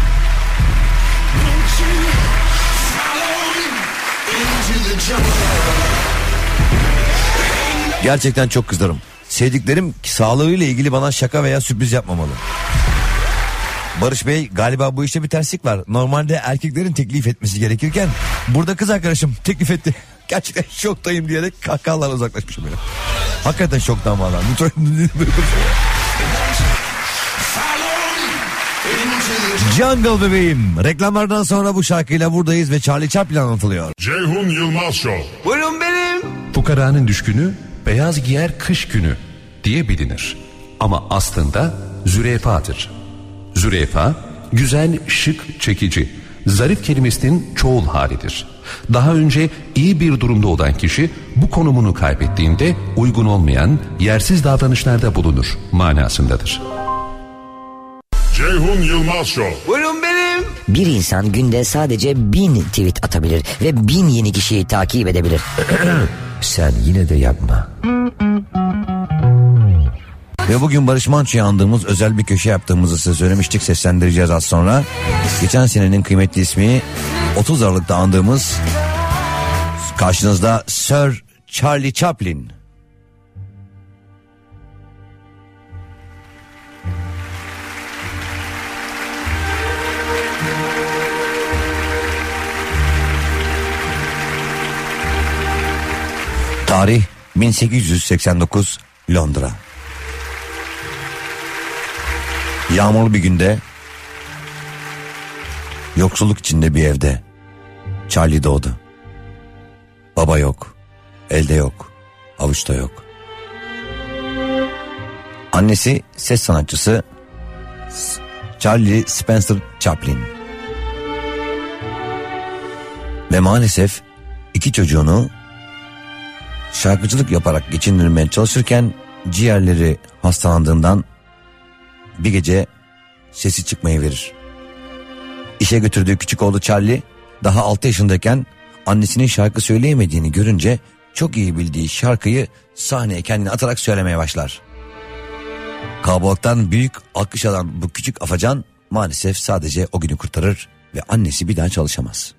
Gerçekten çok kızarım. Sevdiklerim sağlığıyla ilgili bana şaka veya sürpriz yapmamalı. Barış Bey, galiba bu işte bir terslik var. Normalde erkeklerin teklif etmesi gerekirken burada kız arkadaşım teklif etti. Gerçekten şoktayım diyerek kahkahalarla uzaklaşmışım böyle. Hakikaten şoktan valla. Jungle bebeğim. Reklamlardan sonra bu şarkıyla buradayız ve Charlie Chaplin anlatılıyor. Ceyhun Yılmaz Show. Buyurun benim. Fukaranın düşkünü beyaz giyer kış günü diye bilinir. Ama aslında zürefadır. Zürefa, güzel, şık, çekici, zarif kelimesinin çoğul halidir. Daha önce iyi bir durumda olan kişi bu konumunu kaybettiğinde uygun olmayan, yersiz davranışlarda bulunur manasındadır. Ceyhun Yılmaz Show. Buyurun benim. Bir insan günde sadece 1000 tweet atabilir ve 1000 yeni kişiyi takip edebilir. Sen yine de yapma. Ve bugün Barış Manço'ya andığımız özel bir köşe yaptığımızı size söylemiştik, seslendireceğiz az sonra. Geçen senenin kıymetli ismi 30 Aralık'ta andığımız karşınızda Sir Charlie Chaplin. Tarih 1889 Londra. Yağmurlu bir günde, yoksulluk içinde bir evde Charlie doğdu. Baba yok, elde yok, avuçta yok. Annesi ses sanatçısı Charlie Spencer Chaplin. Ve maalesef iki çocuğunu şarkıcılık yaparak geçindirmeye çalışırken ciğerleri hastalandığından bir gece sesi çıkmayı verir. İşe götürdüğü küçük oğlu Charlie daha 6 yaşındayken annesinin şarkı söyleyemediğini görünce çok iyi bildiği şarkıyı sahneye kendini atarak söylemeye başlar. Kalabalıktan büyük alkış alan bu küçük afacan maalesef sadece o günü kurtarır ve annesi bir daha çalışamaz.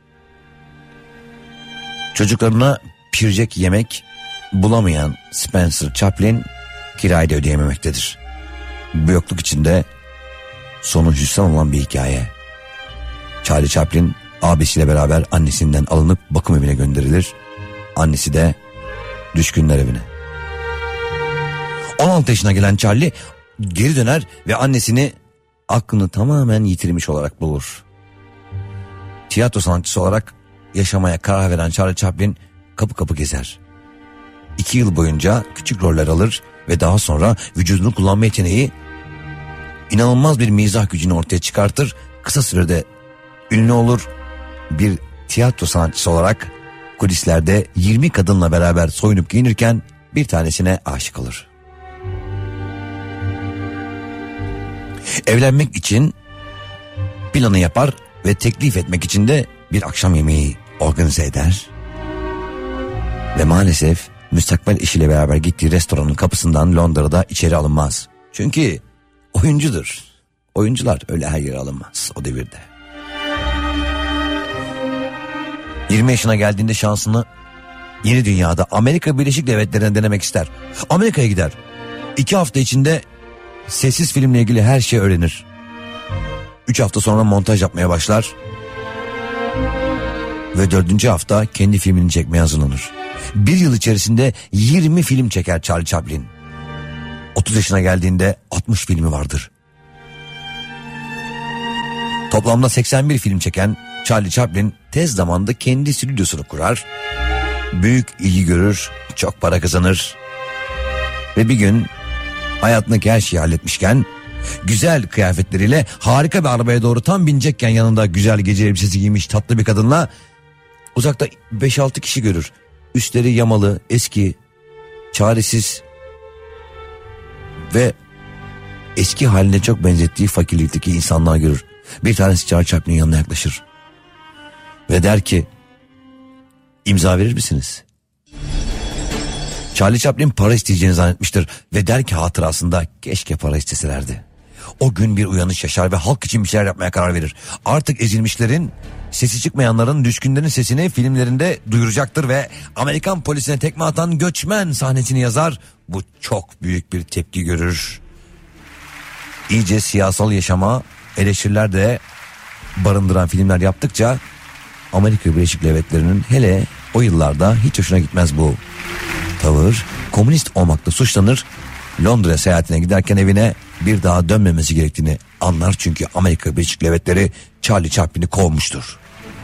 Çocuklarına pişirecek yemek bulamayan Spencer Chaplin kirayı da ödeyememektedir. Bu yokluk içinde sonu hüsran olan bir hikaye. Charlie Chaplin abisiyle beraber annesinden alınıp bakım evine gönderilir. Annesi de düşkünler evine. 16 yaşına gelen Charlie geri döner ve annesini aklını tamamen yitirmiş olarak bulur. Tiyatro sanatçısı olarak yaşamaya karar veren Charlie Chaplin kapı kapı gezer. 2 yıl boyunca küçük roller alır ve daha sonra vücudunu kullanma yeteneği inanılmaz bir mizah gücünü ortaya çıkartır. Kısa sürede ünlü olur. Bir tiyatro sanatçısı olarak kulislerde 20 kadınla beraber soyunup giyinirken bir tanesine aşık olur. Evlenmek için planı yapar ve teklif etmek için de bir akşam yemeği organize eder. Ve maalesef müstakbel eşiyle beraber gittiği restoranın kapısından Londra'da içeri alınmaz. Çünkü oyuncudur. Oyuncular öyle her yere alınmaz o devirde. 20 yaşına geldiğinde şansını yeni dünyada Amerika Birleşik Devletleri'ne denemek ister. Amerika'ya gider. 2 hafta içinde sessiz filmle ilgili her şeyi öğrenir. 3 hafta sonra montaj yapmaya başlar. Ve 4. hafta kendi filmini çekmeye hazırlanır. 1 yıl içerisinde 20 film çeker Charlie Chaplin. 30 yaşına geldiğinde 60 filmi vardır. Toplamda 81 film çeken Charlie Chaplin tez zamanda kendi stüdyosunu kurar. Büyük ilgi görür, çok para kazanır. Ve bir gün hayatındaki her şeyi halletmişken, güzel kıyafetleriyle harika bir arabaya doğru tam binecekken yanında güzel gece elbisesi giymiş tatlı bir kadınla uzakta 5-6 kişi görür. Üstleri yamalı, eski, çaresiz ve eski haline çok benzettiği fakirlikteki insanlar görür. Bir tanesi Charlie Chaplin'in yanına yaklaşır ve der ki, imza verir misiniz? Charlie Chaplin para isteyeceğini zannetmiştir ve der ki hatırasında, keşke para isteselerdi. O gün bir uyanış yaşar ve halk için bir şeyler yapmaya karar verir. Artık ezilmişlerin, sesi çıkmayanların, düşkünlerin sesini filmlerinde duyuracaktır ve Amerikan polisine tekme atan göçmen sahnesini yazar. Bu çok büyük bir tepki görür. İyice siyasal yaşama eleştiriler de barındıran filmler yaptıkça Amerika Birleşik Devletleri'nin hele o yıllarda hiç hoşuna gitmez bu tavır. Komünist olmakla suçlanır. Londra seyahatine giderken evine bir daha dönmemesi gerektiğini anlar. Çünkü Amerika Birleşik Devletleri Charlie Chaplin'i kovmuştur.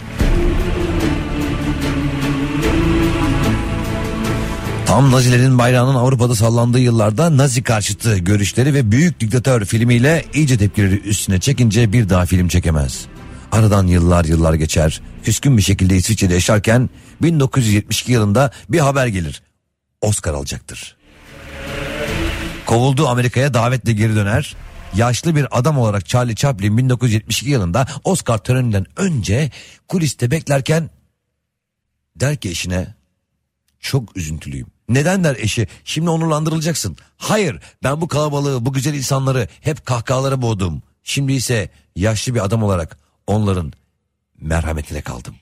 Tam Nazilerin bayrağının Avrupa'da sallandığı yıllarda Nazi karşıtı görüşleri ve Büyük Diktatör filmiyle iyice tepkileri üstüne çekince bir daha film çekemez. Aradan yıllar geçer. Küskün bir şekilde İsviçre'de yaşarken 1972 yılında bir haber gelir. Oscar alacaktır. Kovulduğu Amerika'ya davetle geri döner. Yaşlı bir adam olarak Charlie Chaplin 1972 yılında Oscar töreninden önce kuliste beklerken der ki eşine, çok üzüntülüyüm. Neden der eşi, şimdi onurlandırılacaksın. Hayır, ben bu kalabalığı, bu güzel insanları hep kahkahalara boğdum. Şimdi ise yaşlı bir adam olarak onların merhametine kaldım.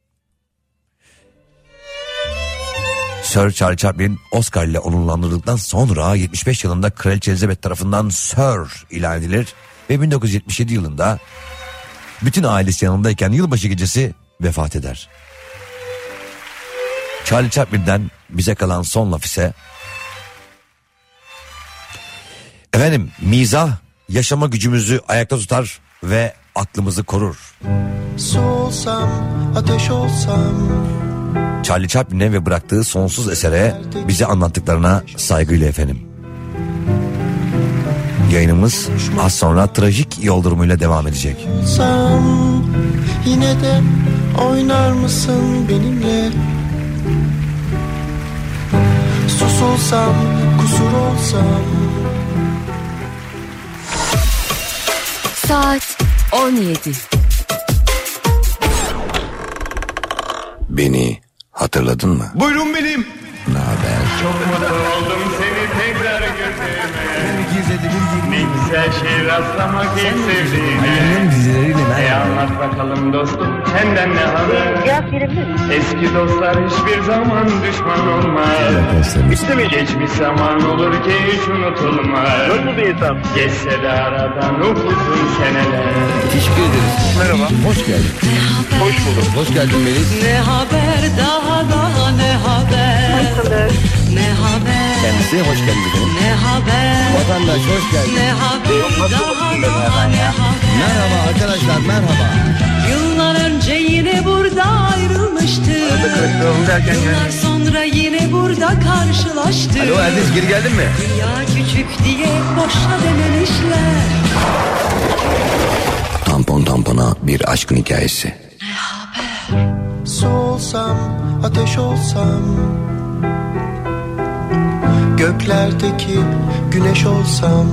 Sir Charlie Chaplin Oscar ile onurlandırıldıktan sonra 75 yılında Kraliçe Elizabeth tarafından Sir ilan edilir ve 1977 yılında bütün ailesi yanındayken yılbaşı gecesi vefat eder. Charlie Chaplin'den bize kalan son laf ise, efendim, mizah yaşama gücümüzü ayakta tutar ve aklımızı korur. Su olsam, ateş olsam. Charlie Chaplin'e ve bıraktığı sonsuz esere, bize anlattıklarına saygıyla efendim. Yayınımız az sonra trajik yol durumuyla devam edecek. Yine de oynar mısın benimle? Sus olsam, kusur olsam. Saat 17. Beni hatırladın mı? Buyurun benim. Ne haber? Çok mutlu oldum seni tekrar görmeye. Ne güzel şey rastlamak ilk sevdiğime. Anlat bakalım dostum senden ne haber? Eski dostlar hiçbir zaman düşman olmaz. Bitti mi? Geçmiş zaman olur ki hiç unutulmaz. Nasıl bir insan? Geçse de aradan uzun seneler. Teşekkür ederiz. Merhaba. Hoş geldin. Hoş bulduk. Hoş geldin Melis. Ne haber daha ne haber? Ne haber? Kendisi hoş geldin efendim. Ne haber? Vatandaş hoş geldin. Ne haber daha ne haber? Merhaba arkadaşlar, merhaba. Yıllar önce yine burada ayrılmıştık. Yıllar sonra yine burada karşılaştık. Alo Erdinç, geri geldin mi? Dünya küçük diye boşa dememişler. Tampon tampona bir aşkın hikayesi. Su olsam, ateş olsam, göklerdeki güneş olsam,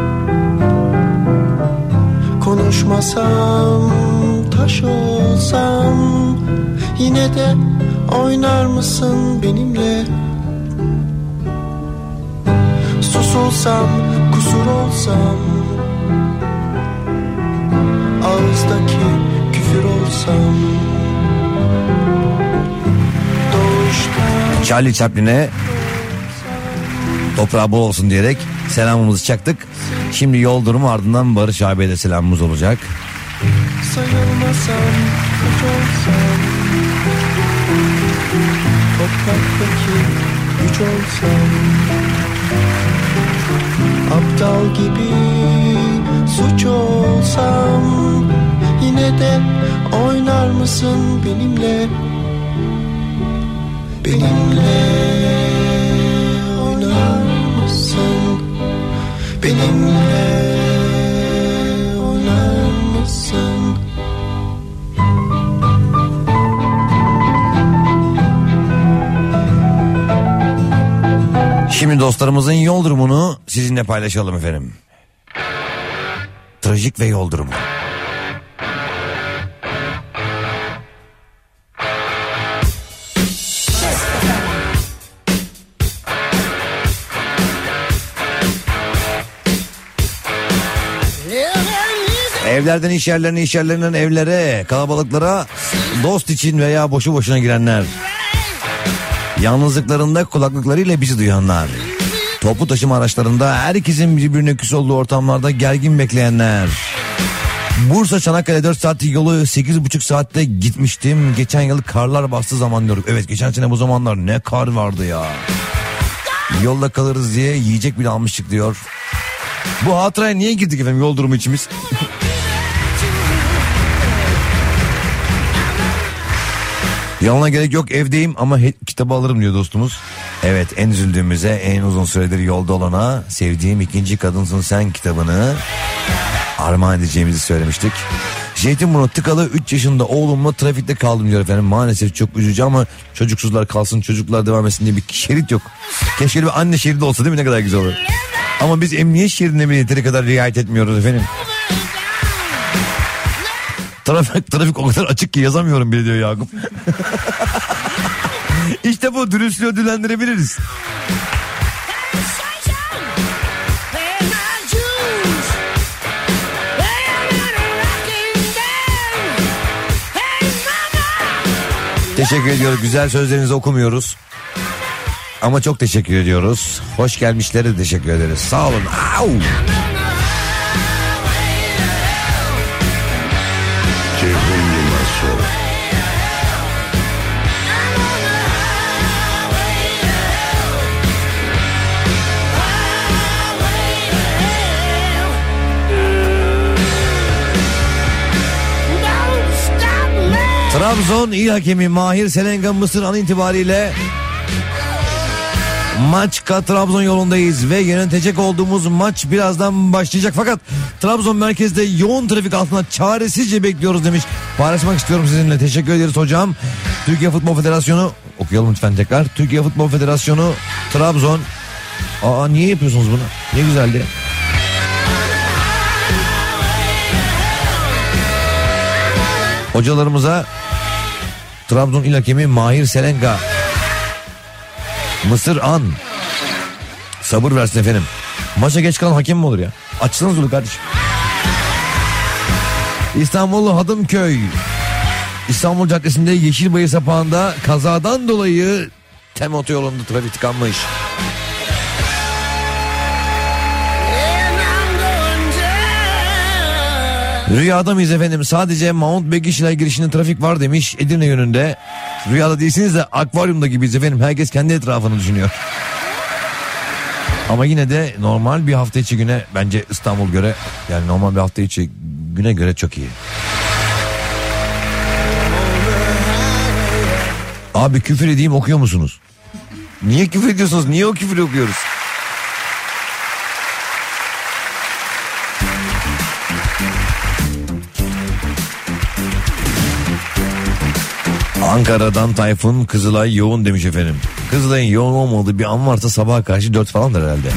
konuşmasam, taş olsam, yine de oynar mısın benimle? Susulsam, kusur olsam, ağızdaki küfür olsam, Charlie Chaplin'e toprağı bol olsun diyerek selamımızı çaktık. Şimdi yol durumu, ardından Barış abiye de selamımız olacak. sayılmasam, hiç olsam, topraktaki güç olsam, aptal gibi suç olsam, yine de oynar mısın benimle? Benimle oynar mısın? Benimle oynar mısın? Şimdi dostlarımızın yol durumunu sizinle paylaşalım efendim. Trajik ve yol durumu. Evlerden iş yerlerine, iş yerlerinden evlere, kalabalıklara dost için veya boşu boşuna girenler. Yalnızlıklarında kulaklıklarıyla bizi duyanlar. Toplu taşıma araçlarında herkesin birbirine küs olduğu ortamlarda gergin bekleyenler. Bursa Çanakkale 4 saatlik yolu 8,5 saatte gitmiştim. Geçen yıl karlar bastığı zaman diyorum. Evet, geçen sene bu zamanlar ne kar vardı ya. Yolda kalırız diye yiyecek bile almıştık diyor. Bu hatıraya niye girdik efendim, yol durumu içimiz? Yalana gerek yok, evdeyim ama kitabı alırım diyor dostumuz. Evet, en üzüldüğümüze, en uzun süredir yolda olana Sevdiğim İkinci Kadınsın Sen kitabını armağan edeceğimizi söylemiştik. Zeytinburnu tıkalı 3 yaşında oğlumla trafikte kaldım diyor efendim. Maalesef çok üzücü ama çocuksuzlar kalsın, çocuklar devam etsin diye bir şerit yok. Keşke bir anne şeridi olsa, değil mi, ne kadar güzel olur. Ama biz emniyet şeridine bile yeteri kadar riayet etmiyoruz efendim. Trafik o kadar açık ki yazamıyorum bile diyor Yakup. İşte bu dürüstlüğü ödüllendirebiliriz. Teşekkür ediyoruz. Güzel sözlerinizi okumuyoruz. Ama çok teşekkür ediyoruz. Hoş gelmişlere de teşekkür ederiz. Sağ olun. Au! Trabzon İl Hakemi Mahir Selenga Mısır an itibariyle Maçka Trabzon yolundayız ve yönetecek olduğumuz maç birazdan başlayacak. Fakat Trabzon merkezde yoğun trafik altında çaresizce bekliyoruz demiş. Paylaşmak istiyorum sizinle. Teşekkür ederiz hocam. Türkiye Futbol Federasyonu, okuyalım lütfen tekrar. Türkiye Futbol Federasyonu Trabzon. Aa, niye yapıyorsunuz bunu? Ne güzeldi. Hocalarımıza Trabzon İl Hakemi Mahir Selenga. Mısır An. Sabır versin efendim. Maça geç kalan hakem mi olur ya? Açsanız olur kardeşim. İstanbul Hadımköy. İstanbul Caddesi'nde Yeşilbayır sapağında kazadan dolayı Tem otoyolunda trafik tıkanmış. Rüyada mıyız efendim? Sadece Mount Begish'le girişinde trafik var demiş Edirne yönünde. Rüyada değilsiniz de akvaryumda gibiyiz efendim. Herkes kendi etrafını düşünüyor. Ama yine de normal bir hafta içi güne bence İstanbul göre, yani normal bir hafta içi güne göre çok iyi. Abi küfür edeyim okuyor musunuz? Niye küfür ediyorsunuz? Niye o küfürü okuyoruz? Ankara'dan Tayfun, Kızılay yoğun demiş efendim. Kızılay'ın yoğun olmadığı bir an varsa sabaha karşı 4 falandır herhalde.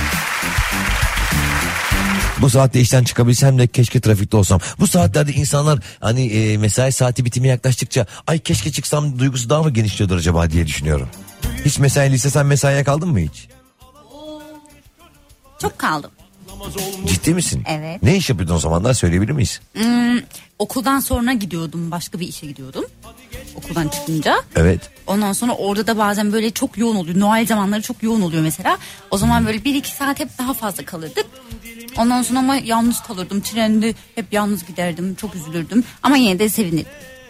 Bu saatte işten çıkabilsem de keşke trafikte olsam. Bu saatlerde insanlar hani mesai saati bitimi yaklaştıkça ay keşke çıksam duygusu daha mı genişliyordur acaba diye düşünüyorum. Hiç mesailiyse sen mesaiye kaldın mı hiç? Çok kaldım. Ciddi misin? Evet. Ne iş yapıyordun o zamanlar, söyleyebilir miyiz? Okuldan sonra gidiyordum, başka bir işe gidiyordum. Okuldan çıkınca. Evet. Ondan sonra orada da bazen böyle çok yoğun oluyor. Noel zamanları çok yoğun oluyor mesela. O zaman böyle 1-2 saat hep daha fazla kalırdık. Ondan sonra ama yalnız kalırdım. Trende hep yalnız giderdim. Çok üzülürdüm. Ama yine de sevinirdim.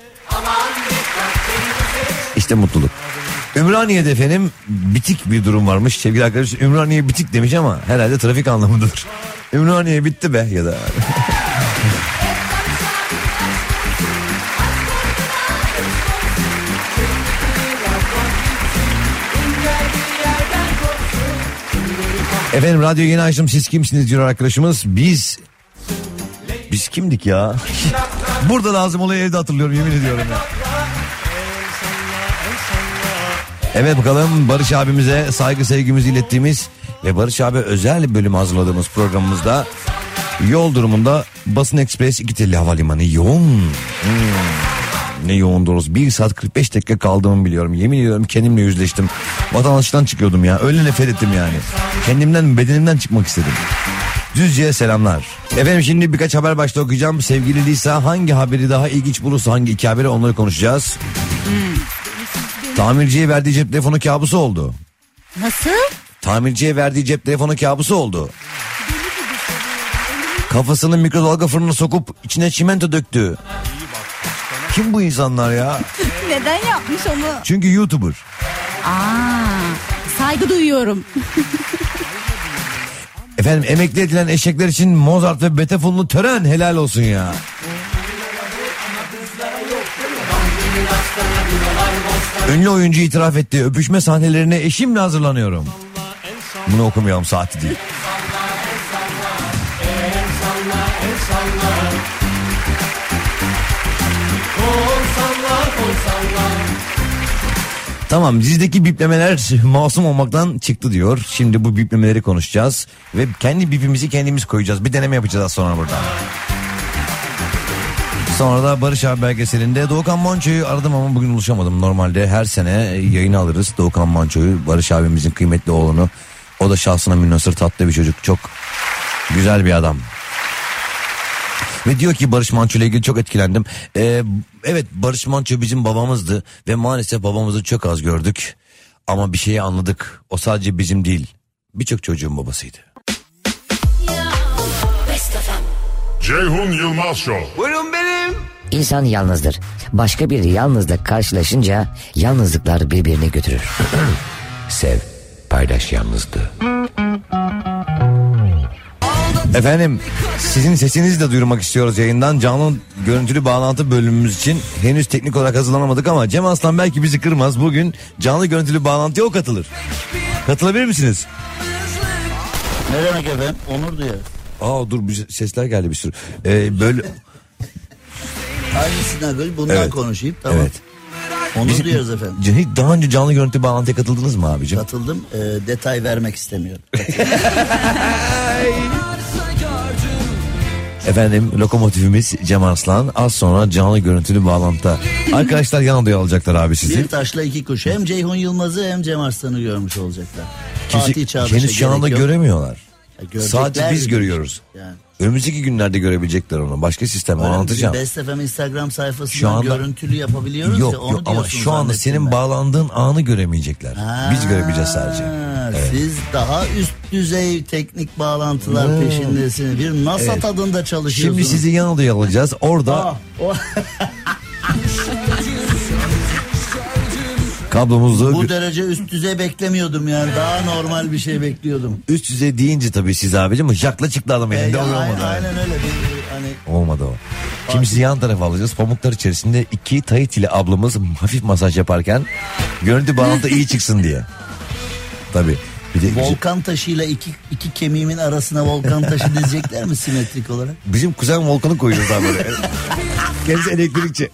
İşte mutluluk. Ümraniye'de efendim bitik bir durum varmış. Sevgili arkadaşlar, Ümraniye bitik demiş ama herhalde trafik anlamındadır. Ümraniye bitti be ya da... Efendim radyoyu yeni açtım, siz kimsiniz diyor arkadaşımız. Biz kimdik ya? Burada lazım olayı evde hatırlıyorum, yemin ediyorum ya. Evet bakalım, Barış abimize saygı sevgimizi ilettiğimiz ve Barış abi özel bölüm hazırladığımız programımızda yol durumunda Basın Ekspres 2 Telli Havalimanı yoğun. Ne yoğun doğrusu. 1 saat 45 dakika kaldığımı biliyorum. Yemin ediyorum kendimle yüzleştim. Vatandaştan çıkıyordum ya. Öyle nefret ettim yani. Kendimden, bedenimden çıkmak istedim. Düzce'ye selamlar. Efendim şimdi birkaç haber başta okuyacağım. Sevgili Lisa, hangi haberi daha ilginç bulursa, hangi iki haberi, onları konuşacağız. Tamirciye verdiği cep telefonu kabusu oldu. Nasıl? Tamirciye verdiği cep telefonu kabusu oldu. Kafasını mikrodalga fırınına sokup içine çimento döktü. Kim bu insanlar ya? Neden yapmış onu? Çünkü YouTuber. Saygı duyuyorum. Efendim emekli edilen eşekler için Mozart ve Beethoven'lu tören, helal olsun ya. Ünlü oyuncu itiraf etti. Öpüşme sahnelerine eşimle hazırlanıyorum. Bunu okumayalım, saati değil. Tamam, dizideki biplemeler masum olmaktan çıktı diyor. Şimdi bu biplemeleri konuşacağız. Ve kendi bipimizi kendimiz koyacağız. Bir deneme yapacağız az sonra burada. Sonra da Barış abi belgeselinde Doğukan Manço'yu aradım ama bugün ulaşamadım. Normalde her sene yayını alırız Doğukan Manço'yu, Barış abimizin kıymetli oğlunu. O da şahsına münhasır tatlı bir çocuk. Çok güzel bir adam. Ve diyor ki Barış Manço ile ilgili çok etkilendim. Evet, Barış Manço bizim babamızdı ve maalesef babamızı çok az gördük. Ama bir şeyi anladık. O sadece bizim değil, birçok çocuğun babasıydı. Ceyhun Yılmaz Show. Buyurun benim. İnsan yalnızdır. Başka bir yalnızla karşılaşınca yalnızlıklar birbirini götürür. Sev, paylaş yalnızlığı. Efendim sizin sesinizi de duyurmak istiyoruz yayından. Canlı görüntülü bağlantı bölümümüz için henüz teknik olarak hazırlanamadık ama Cem Aslan belki bizi kırmaz. Bugün canlı görüntülü bağlantıya o katılır. Katılabilir misiniz? Ne demek efendim? Onur duyar. Dur, sesler geldi bir sürü. Böyle... Aynısından böyle bundan evet. Konuşayım, tamam. Evet. Onur duyarız efendim. Hiç daha önce canlı görüntü bağlantıya katıldınız mı abicim? Katıldım. Detay vermek istemiyorum. Efendim lokomotifimiz Cem Arslan az sonra canlı görüntülü bağlantıda. Arkadaşlar yan odaya alacaklar abi sizi. Bir taşla iki kuş. Hem Ceyhun Yılmaz'ı hem Cem Arslan'ı görmüş olacaklar. Fatih Çağdaş'a Henüz şu anda göremiyorlar. Sadece biz gibi. görüyoruz. Yani. Önümüzdeki günlerde görebilecekler onu. Başka sistemle anlatacağım. Best FM Instagram sayfasından şu anda, görüntülü yapabiliyoruz yok, ya. Onu yok ama şu anda senin ben. bağlandığın anı göremeyecekler. Biz görebileceğiz sadece. Evet. Siz daha üst düzey teknik bağlantılar peşindesiniz. Bir NASA tadında çalışıyorsunuz. Şimdi sizi yan odaya alacağız. Orada kablomuzu... Bu derece üst düzey beklemiyordum yani. Daha normal bir şey bekliyordum. Üst düzey deyince tabii siz abicim jakla çıktı adam elinde olmadı. Aynen öyle. Olmadı o. Şimdi sizi yan tarafa alacağız. Pamuklar içerisinde 2 Tahitili ablamız hafif masaj yaparken görüntü bağlantı iyi çıksın diye. Tabii. Bir de volkan taşıyla iki kemiğimin arasına volkan taşı dizecekler mi simetrik olarak? Bizim kuzen Volkan'ı koyuyoruz daha böyle. Kendisi elektrikçi.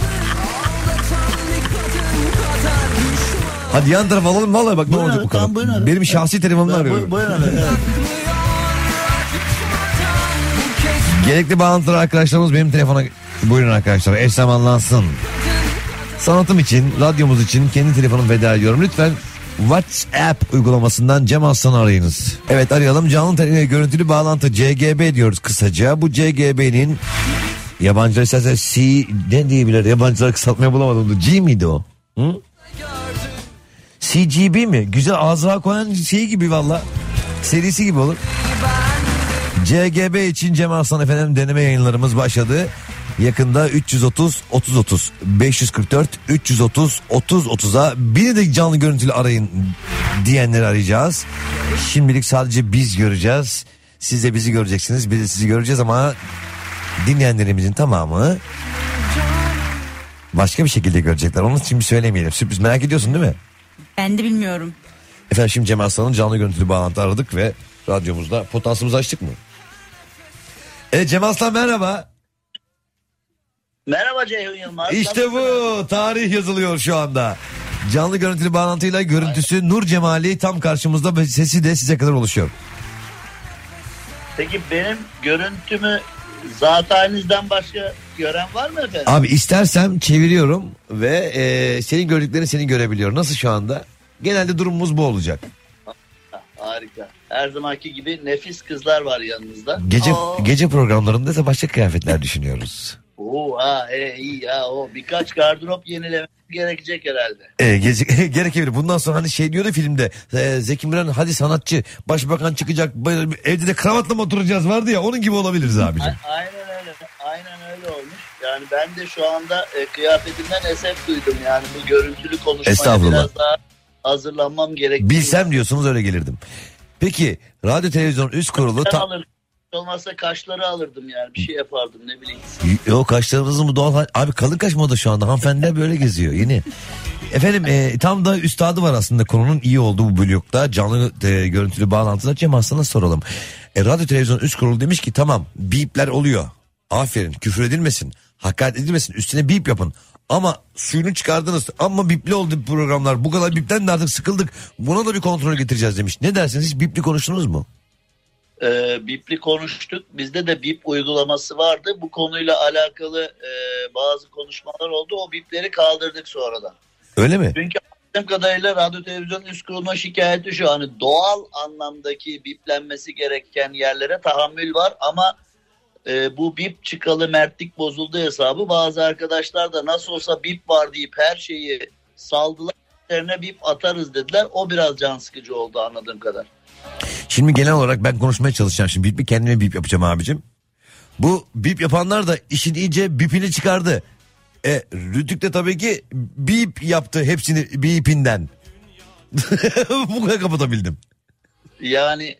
Hadi yan tarafa alalım vallahi bak ne olacak bu kadar. Benim şahsi telefonumla arıyorum. Gerekli bağlantılar arkadaşlarımız benim telefona buyurun arkadaşlar. Eş zamanlansın. Sanatım için, radyomuz için kendi telefonumu feda ediyorum. Lütfen WhatsApp uygulamasından Cem Arslan'ı arayınız. Evet arayalım. Canlı görüntülü bağlantı CGB diyoruz kısaca. Bu CGB'nin yabancılar istersen C ne diyebilir? Yabancılar kısaltmaya bulamadım. G miydi o? Hı? CGB mi? Güzel ağzına koyan şey gibi valla. Serisi gibi olur. CGB için Cem Arslan efendim deneme yayınlarımız başladı. Yakında 330 30 30 544 330 30 30'a beni de canlı görüntülü arayın diyenleri arayacağız. Şimdilik sadece biz göreceğiz. Siz de bizi göreceksiniz. Biz de sizi göreceğiz ama dinleyenlerimizin tamamı başka bir şekilde görecekler. Onu şimdi söylemeyelim. Sürpriz, merak ediyorsun değil mi? Ben de bilmiyorum. Efendim şimdi Cem Arslan'ın canlı görüntülü bağlantı aradık ve radyomuzda potansiyelimizi açtık mı? Evet Cem Arslan merhaba. Merhaba Ceyhun Yılmaz. İşte bu tarih yazılıyor şu anda. Canlı görüntülü bağlantıyla görüntüsü Nur Cemali tam karşımızda ve sesi de size kadar ulaşıyor. Peki benim görüntümü zat halinizden başka gören var mı efendim? Abi istersem çeviriyorum ve senin gördüklerini seni görebiliyor. Nasıl şu anda? Genelde durumumuz bu olacak. Harika. Her zamanki gibi nefis kızlar var yanınızda. Gece programlarında ise başka kıyafetler düşünüyoruz. İyi ya birkaç gardırop yenilemek gerekecek herhalde. Gerekebilir. Bundan sonra hani şey diyordu filmde Zeki Müren hadi sanatçı başbakan çıkacak evde de kravatla mı oturacağız vardı ya onun gibi olabiliriz abicim. Aynen öyle olmuş. Yani ben de şu anda kıyafetimden esef duydum yani bu görüntülü konuşmaya biraz daha hazırlanmam gerekiyor. Bilsem diyorsunuz öyle gelirdim. Peki radyo televizyon üst kurulu olmazsa kaşları alırdım yani bir şey yapardım ne bileyim. Yok kaşlarınız mı doğal? Abi kalın kaş moda şu anda hanımefendiler böyle geziyor yeni. Efendim tam da üstadı var aslında konunun iyi olduğu bu blokta canlı görüntülü bağlantıda Cem Arslan'a soralım. Radyo televizyon üst kurulu demiş ki tamam bipler oluyor. Aferin küfür edilmesin hakaret edilmesin üstüne bip yapın. Ama suyunu çıkardınız ama bipli oldu programlar bu kadar bipten de artık sıkıldık buna da bir kontrol getireceğiz demiş. Ne dersiniz hiç bipli konuştunuz mu? Bipli konuştuk. Bizde de bip uygulaması vardı. Bu konuyla alakalı bazı konuşmalar oldu. O bipleri kaldırdık sonradan. Öyle mi? Çünkü anladığım kadarıyla radyo televizyon üst kuruluna şikayeti şu hani doğal anlamdaki biplenmesi gereken yerlere tahammül var ama bu bip çıkalı mertlik bozuldu hesabı. Bazı arkadaşlar da nasıl olsa bip var deyip her şeyi saldılar. Üzerine bip atarız dediler. O biraz can sıkıcı oldu anladığım kadar. Şimdi genel olarak ben konuşmaya çalışacağım. Şimdi kendime bip yapacağım abicim. Bu bip yapanlar da işin iyice bipini çıkardı. Rütük de tabii ki bip yaptı hepsini bipinden. Bu kadar kapatabildim. Yani.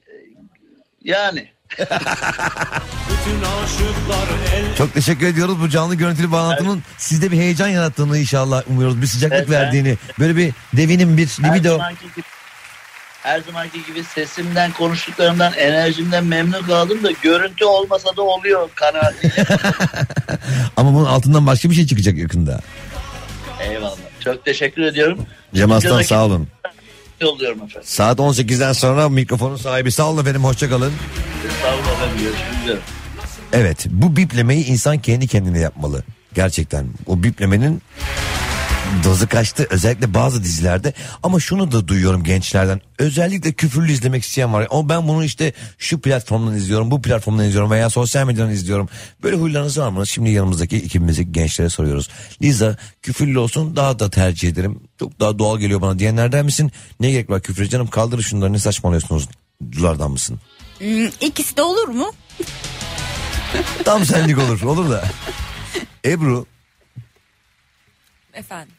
Çok teşekkür ediyoruz bu canlı görüntülü bağlantının sizde bir heyecan yarattığını inşallah umuyoruz. Bir sıcaklık verdiğini. Böyle bir devinin bir libido. Her zamanki gibi sesimden, konuştuklarımdan, enerjimden memnun kaldım da görüntü olmasa da oluyor kanaatiyle. Ama bunun altından başka bir şey çıkacak yakında. Eyvallah. Çok teşekkür ediyorum. Cem Arslan sağ olun. Yolluyorum efendim. Saat 18'den sonra mikrofonun sahibi. Sağ olun efendim, hoşça kalın. Sağ olun efendim, görüşmek üzere. Evet, bu biplemeyi insan kendi kendine yapmalı. Gerçekten o biplemenin dozı kaçtı özellikle bazı dizilerde. Ama şunu da duyuyorum gençlerden, özellikle küfürlü izlemek isteyen var. Ama ben bunu işte şu platformdan izliyorum, bu platformdan izliyorum veya sosyal medyadan izliyorum. Böyle huylarınız var mı? Şimdi yanımızdaki ikimizdeki gençlere soruyoruz. Liza, küfürlü olsun daha da tercih ederim, çok daha doğal geliyor bana diyenlerden misin? Ne gerek var küfür canım, kaldırın şunları, ne saçmalıyorsunuz dulardan mısın? İkisi de olur mu? Tam senlik olur da. Ebru. Efendim.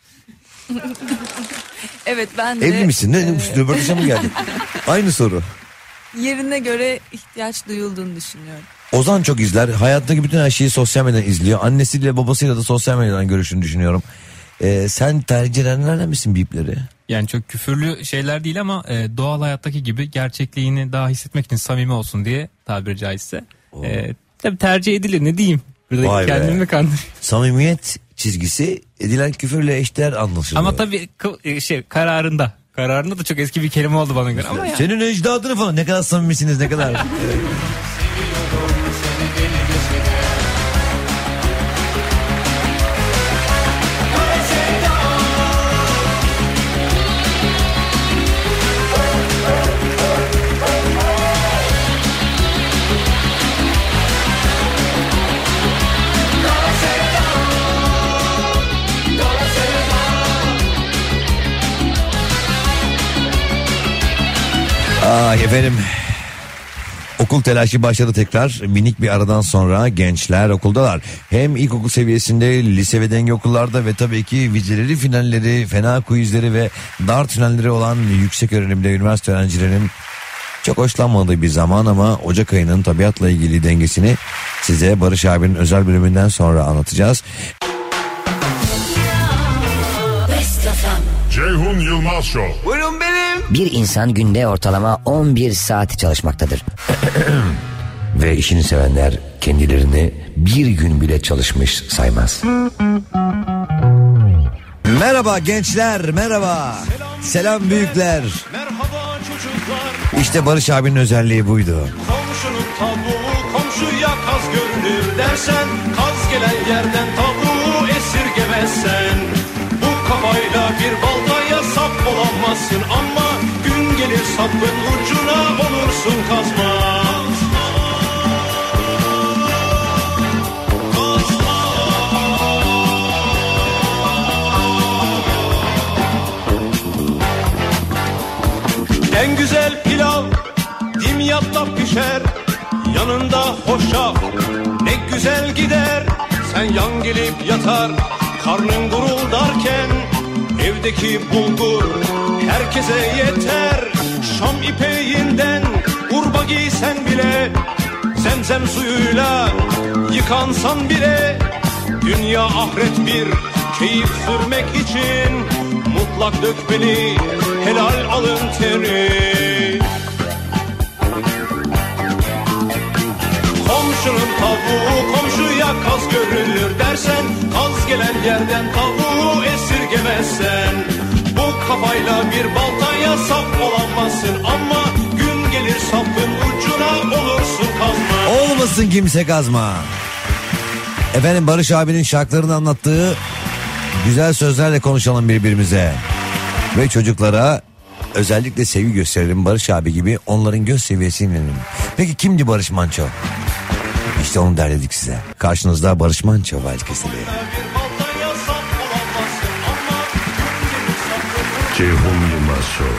Evet, ben de. Evli misin? Ne röportaja mı geldin? Aynı soru. Yerine göre ihtiyaç duyulduğunu düşünüyorum. Ozan çok izler. Hayattaki bütün her şeyi sosyal medyadan izliyor. Annesiyle babasıyla da sosyal medyadan görüştüğünü düşünüyorum. Sen tercih edenlerden misin bipleri? Yani çok küfürlü şeyler değil ama doğal hayattaki gibi gerçekliğini daha hissetmek için samimi olsun diye, tabiri caizse. Tabii tercih edilir, ne diyeyim. Burada kendimi kandırıyorum. Samimiyet çizgisi edilen küfürle eşdeğer anlaşılıyor. Ama tabii kararında. Kararında da çok eski bir kelime oldu bana göre. Ama senin ecdadını falan, ne kadar samimisiniz, ne kadar. Efendim, okul telaşı başladı tekrar. Minik bir aradan sonra gençler okuldalar. Hem ilkokul seviyesinde, lise ve denge okullarda ve tabii ki vizeleri, finalleri, fena quizleri ve dart finalleri olan yüksek öğrenimde üniversite öğrencilerinin çok hoşlanmadığı bir zaman, ama Ocak ayının tabiatla ilgili dengesini size Barış abinin özel bölümünden sonra anlatacağız. Ceyhun Yılmaz Show. Buyurun benim. Bir insan günde ortalama 11 saat çalışmaktadır. Ve işini sevenler kendilerini bir gün bile çalışmış saymaz. Merhaba gençler, merhaba. Selam büyükler. Merhaba çocuklar. İşte Barış abinin özelliği buydu. Komşunun tavuğu komşuya kaz görünür dersen, kaz gelen yerden tavuğu esirgemezsen. Bu kafayla bir baltaya sap olamazsın, ama gün gelir sapın ucuna olursun kazma. En güzel pilav dimyatla pişer, yanında hoşaf ne güzel gider. Sen yan gelip yatar, karnın guruldarken, evdeki bulgur herkese yeter. Şam ipeğinden urba giysen bile, zemzem suyuyla yıkansan bile, dünya ahiret bir keyif sürmek için mutlak dökmeli helal alın teri. Komşunun tavuğu komşuya kaz görünür dersen, kaz gelen yerden tavuğu esirgemezsen. Bu kafayla bir baltaya sap olamazsın, ama gün gelir sapın ucuna olursun kazma. Olmasın kimse kazma. Efendim, Barış abinin şarkılarını anlattığı güzel sözlerle konuşalım birbirimize. Ve çocuklara özellikle sevgi gösterelim, Barış abi gibi onların göz seviyesine inelim. Peki kimdi Barış Manço? İşte onu derledik size. Karşınızda Barış Manço valkeseli. Ceyhun Yılmaz Show.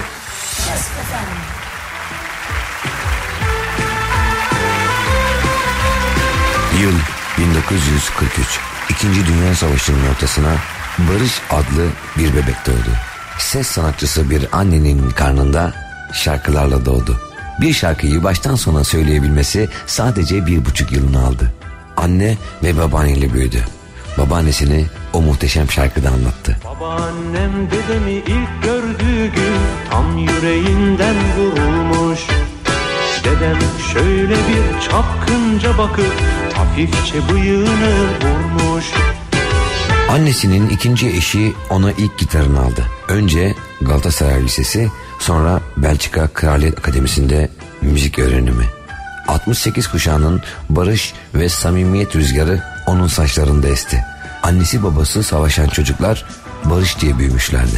Yıl 1943. İkinci Dünya Savaşı'nın ortasına Barış adlı bir bebek doğdu. Ses sanatçısı bir annenin karnında şarkılarla doğdu. Bir şarkıyı baştan sona söyleyebilmesi sadece 1,5 yılını aldı. Anne ve babaanneyle büyüdü. Babaannesini o muhteşem şarkıda anlattı. Babaannem dedemi ilk gördüğü gün tam yüreğinden vurulmuş. Dedem şöyle bir çapkınca bakıp hafifçe bıyığını vurmuş. Annesinin ikinci eşi ona ilk gitarını aldı. Önce Galatasaray Lisesi, sonra Belçika Kraliyet Akademisi'nde müzik öğrenimi. 68 kuşağının barış ve samimiyet rüzgarı onun saçlarında esti. Annesi babası savaşan çocuklar barış diye büyümüşlerdi.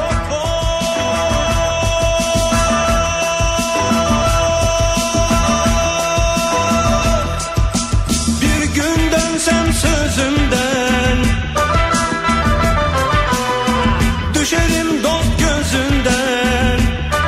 Bir gün dönsem sözümden, düşerim dost gözünden.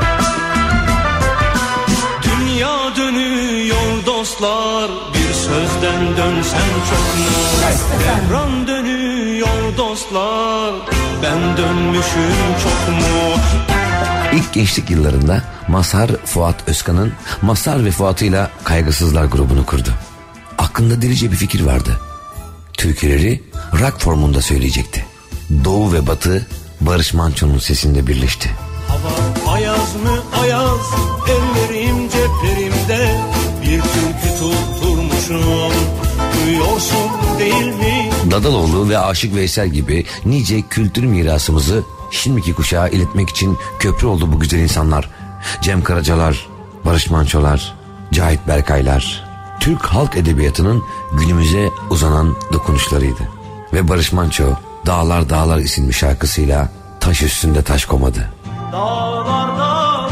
Dünya dönüyor dostlar, bir sözden dönsem çok mu? Devran dönüyor dostlar, ben dönmüşüm çok mu? İlk gençlik yıllarında Mazhar Fuat Özkan'ın Mazhar ve Fuat'ıyla Kaygısızlar grubunu kurdu. Aklında delice bir fikir vardı. Türküleri rock formunda söyleyecekti. Doğu ve Batı Barış Manço'nun sesinde birleşti. Hava ayaz mı ayaz, ellerim ceplerimde, bir türkü tutturmuşum, duyuyorsun değil mi? Dadaloğlu ve Aşık Veysel gibi nice kültür mirasımızı şimdiki kuşağa iletmek için köprü oldu bu güzel insanlar. Cem Karacalar, Barış Mançolar, Cahit Berkaylar, Türk halk edebiyatının günümüze uzanan dokunuşlarıydı. Ve Barış Manço Dağlar Dağlar isimli şarkısıyla taş üstünde taş komadı. Dağlar dağlar,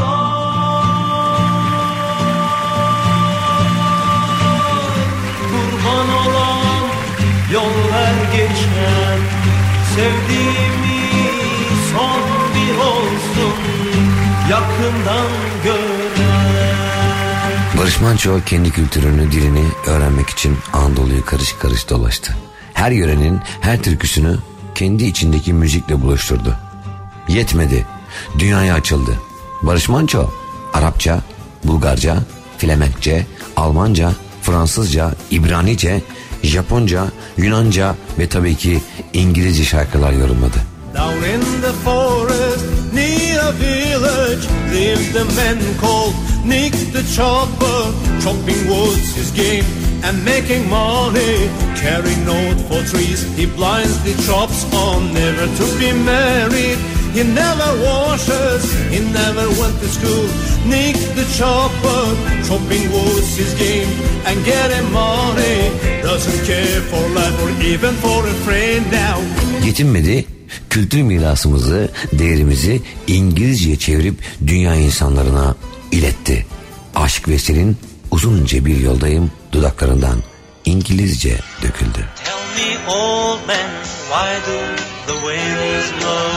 kurban olan yol ver geçen, sevdiğimi son bir olsun, yakından gören. Barış Manço kendi kültürünü, dilini öğrenmek için Anadolu'yu karış karış dolaştı. Her yörenin her türküsünü kendi içindeki müzikle buluşturdu. Yetmedi, dünyaya açıldı. Barış Manço Arapça, Bulgarca, Flemenkçe, Almanca, Fransızca, İbranice, Japonca, Yunanca ve tabii ki İngilizce şarkılar yorumladı. Down in the forest, near a village, lived a man called Nick the Chopper. Chopping woods his game and making money. Carrying note for trees, he blindly chops on. Never to be married, he never washes, he never went to school. Nick the Chopper, chopping woods his game and getting money. Doesn't care for life or even for a friend now. Yetinmedi, kültür mirasımızı, değerimizi İngilizceye çevirip dünya insanlarına iletti. Aşık Veysel'in Uzunca Bir Yoldayım dudaklarından İngilizce döküldü. Tell me old man, why do the winds blow?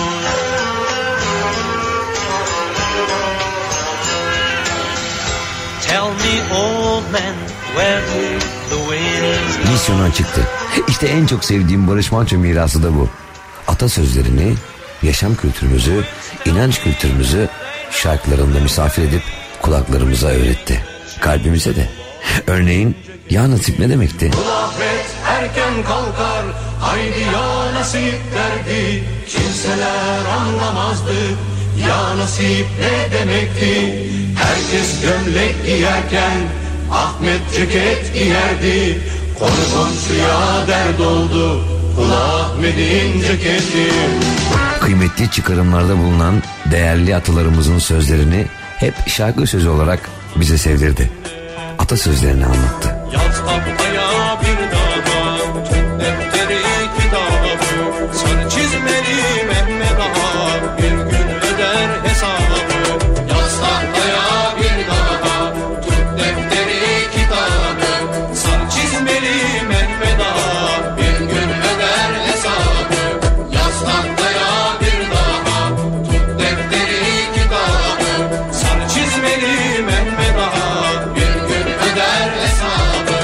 Tell me old man, where do the winds blow? Misyonu çıktı. İşte en çok sevdiğim Barış Manço mirası da bu. Atasözlerini, yaşam kültürümüzü, inanç kültürümüzü şarkılarında misafir edip kulaklarımıza öğretti. Kalbimize de. Örneğin ya nasip ne demekti? Bu afet erken kalkar, haydi ya nasip derdi. Kimseler anlamazdı, ya nasip ne demekti. Herkes gömlek giyerken Ahmet ceket giyerdi. Konu komşuya dert oldu, kula Ahmet'in ceketi. Kıymetli çıkarımlarda bulunan değerli atalarımızın sözlerini hep şarkı sözü olarak bize sevdirdi. Atasözlerini anlattı. Yaz tahtaya bir daha, tut defteri kitabı, sarı çizmeli Mehmet Ağa bir gün öder hesabı. Yaz tahtaya bir daha, tut defteri kitabı, sarı çizmeli Mehmet Ağa bir gün öder hesabı. Yaz tahtaya bir daha, tut defteri kitabı, sarı çizmeli Mehmet Ağa bir gün öder hesabı.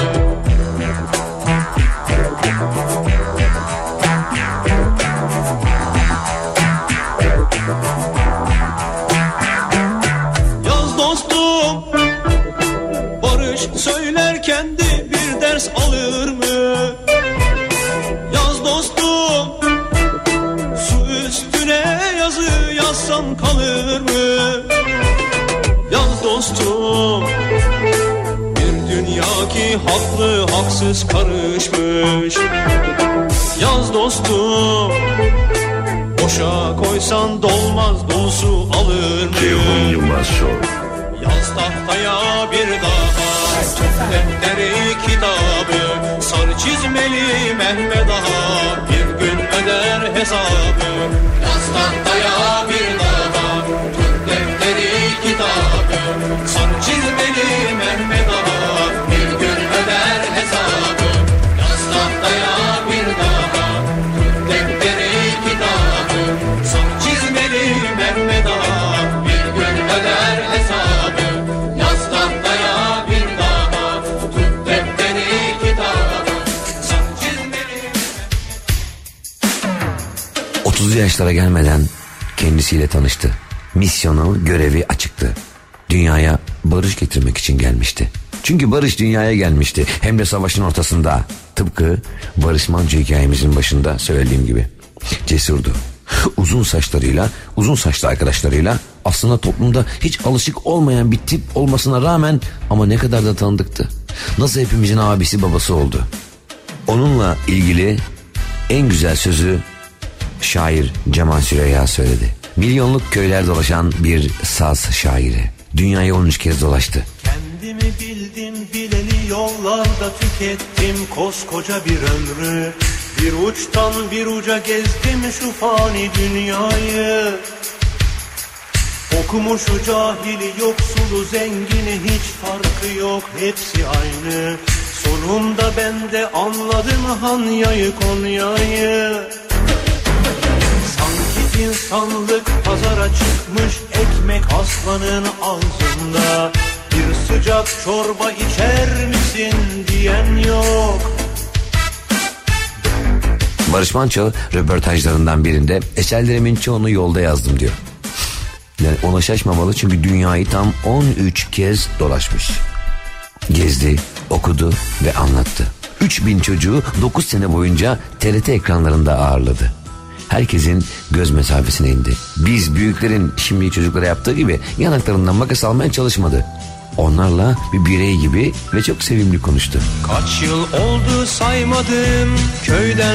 Yaz dostum, barış söylerken de bir ders alır mı? Yaz dostum, su üstüne yazı yazsam kalır mı? Yaz dostum, bir dünya ki haklı haksız karışmış. Yaz dostum, boşa koysan dolmaz dolusu alır mı? Ceyhun Yılmaz Show. Yaz tahtaya bir daha, Defteri kitabı, sarı çizmeli Mehmet Ağa bir gün öder hesabı. Yaz tahtaya bir daha, tut defteri kitabı, sarı çizmeli Mehmet Ağa bir gün öder hesabı. Yaz tahtaya bir daha, tut defteri kitabı, sarı çizmeli Mehmet Ağa bir gün öder hesabı. Yaz tahtaya bir daha, tut defteri kitabı, sarı çizmeli. 30 yaşlara gelmeden kendisiyle tanıştı. Misyonu, görevi açıktı. Dünyaya barış getirmek için gelmişti. Çünkü barış dünyaya gelmişti. Hem de savaşın ortasında. Tıpkı Barış Manço hikayemizin başında söylediğim gibi. Cesurdu. Uzun saçlarıyla, uzun saçlı arkadaşlarıyla aslında toplumda hiç alışık olmayan bir tip olmasına rağmen ama ne kadar da tanıdıktı. Nasıl hepimizin abisi babası oldu. Onunla ilgili en güzel sözü şair Cemal Süreyya söyledi. Milyonluk köyler dolaşan bir saz şairi. Dünyayı 13 kez dolaştı. Kendimi bildim bileli yollarda tükettim koskoca bir ömrü. Bir uçtan bir uca gezdim şu fani dünyayı. Okumuşu cahili yoksulu zengini hiç farkı yok, hepsi aynı. Sonunda ben de anladım Hanya'yı Konya'yı. Sanki insanlık pazara çıkmış, ekmek aslanın ağzında. Bir sıcak çorba içer misin diyen yok. Barış Manço röportajlarından birinde eserlerimin çoğunu yolda yazdım diyor. Yani ona şaşmamalı çünkü dünyayı tam 13 kez dolaşmış. Gezdi, okudu ve anlattı. 3000 çocuğu 9 sene boyunca TRT ekranlarında ağırladı. Herkesin göz mesafesine indi. Biz büyüklerin şimdi çocuklara yaptığı gibi yanaklarından makas almaya çalışmadı. Onlarla bir birey gibi ve çok sevimli konuştu. Kaç yıl oldu saymadım köyden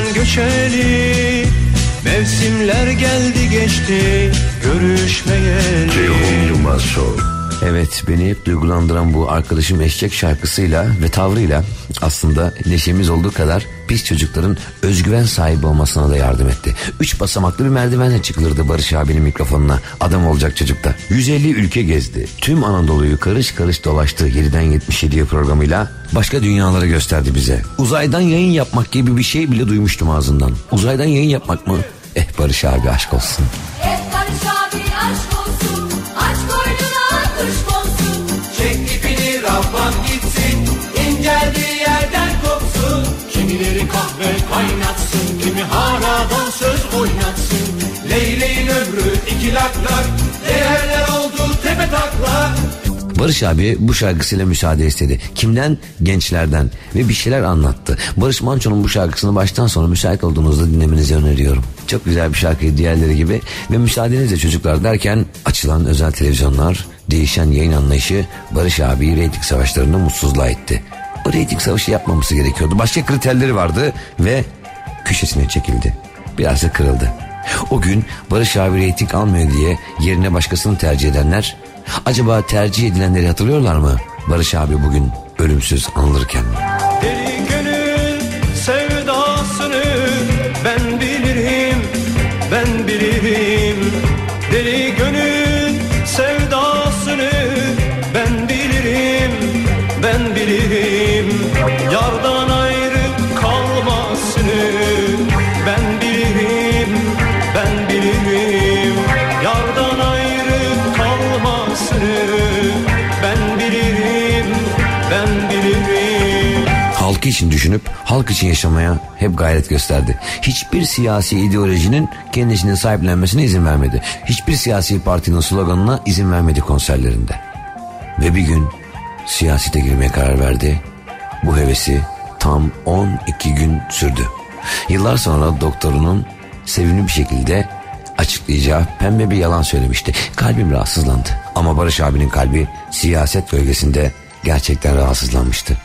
göçeli. Mevsimler geldi geçti görüşmeyeli. Ceyhun Yılmaz Show. Evet, beni hep duygulandıran bu arkadaşım eşek şarkısıyla ve tavrıyla aslında neşemiz olduğu kadar biz çocukların özgüven sahibi olmasına da yardım etti. 3 basamaklı bir merdivenle çıkılırdı Barış abinin mikrofonuna, adam olacak çocukta. 150 ülke gezdi. Tüm Anadolu'yu karış karış dolaştı 7'den 77'ye programıyla. Başka dünyaları gösterdi bize. Uzaydan yayın yapmak gibi bir şey bile duymuştum ağzından. Uzaydan yayın yapmak mı? Barış abi aşk olsun. Barış abi aşk olsun. Aç koynuna kuş konsun. Çek ipini Rabbam gitsin. İnceldiği yerden kopsun. Kimileri kahve kaynatsın. Kimi haradan söz oynatsın. Leyleğin ömrü 2 lak lak. Değerler oldu tepe taklak. Barış abi bu şarkısıyla müsaade istedi. Kimden? Gençlerden. Ve bir şeyler anlattı. Barış Manço'nun bu şarkısını baştan sona müsait olduğunuzda dinlemenizi öneriyorum. Çok güzel bir şarkıydı diğerleri gibi. Ve müsaadenizle çocuklar derken açılan özel televizyonlar, değişen yayın anlayışı Barış abiyi reyting savaşlarını mutsuzluğa itti. O reyting savaşı yapmaması gerekiyordu. Başka kriterleri vardı ve köşesine çekildi. Biraz da kırıldı. O gün Barış abi reyting almıyor diye yerine başkasını tercih edenler, acaba tercih edilenleri hatırlıyorlar mı? Barış abi bugün ölümsüz anılırken. Deli gönül sevdasını ben bilirim, ben bilirim. Deli gönül sevdasını ben bilirim, ben bilirim. Yardan ayrı kalmasını ben bilirim, ben bilirim. Yardan ayrı kalmasını ben bilirim, ben bilirim. Halkı için düşünüp halk için yaşamaya hep gayret gösterdi. Hiçbir siyasi ideolojinin kendisine sahiplenmesine izin vermedi. Hiçbir siyasi partinin sloganına izin vermedi konserlerinde. Ve bir gün siyasete girmeye karar verdi. Bu hevesi tam 12 gün sürdü. Yıllar sonra doktorunun sevimli bir şekilde açıklayacağı pembe bir yalan söylemişti. Kalbim rahatsızlandı. Ama Barış abinin kalbi siyaset bölgesinde gerçekten rahatsızlanmıştı.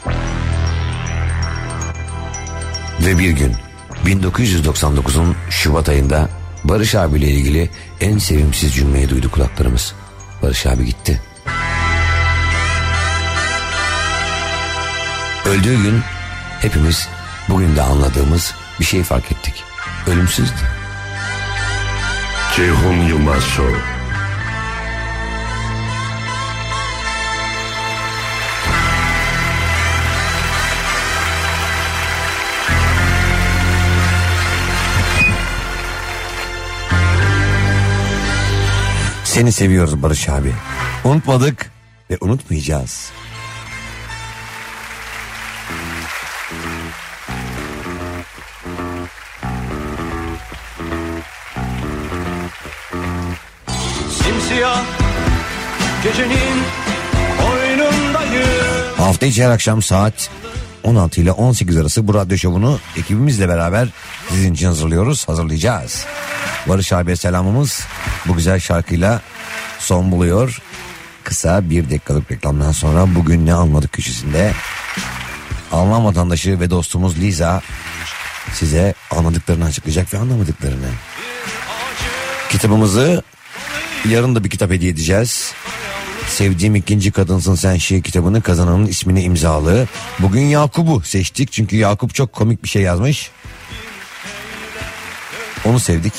Ve bir gün 1999'un Şubat ayında Barış abiyle ilgili en sevimsiz cümleyi duydu kulaklarımız. Barış abi gitti. Öldüğü gün hepimiz bugün de anladığımız bir şey fark ettik. Ölümsüzdü. Ceyhun Yılmaz Show. Seni seviyoruz Barış abi. Unutmadık ve unutmayacağız. Simsiyah gecenin oyunundayım. Hafta içi her akşam saat 16 ile 18 arası bu radyo şovunu ekibimizle beraber sizin için hazırlayacağız. Barış abiye selamımız bu güzel şarkıyla son buluyor. Kısa 1 dakikalık reklamdan sonra bugün ne anladık köşesinde Alman vatandaşı ve dostumuz Liza size anladıklarını açıklayacak ve anlamadıklarını. Kitabımızı yarın da bir kitap hediye edeceğiz. Sevdiğim ikinci kadınsın sen şiir kitabının kazananın ismini imzalı. Bugün Yakup'u seçtik çünkü Yakup çok komik bir şey yazmış. Onu sevdik.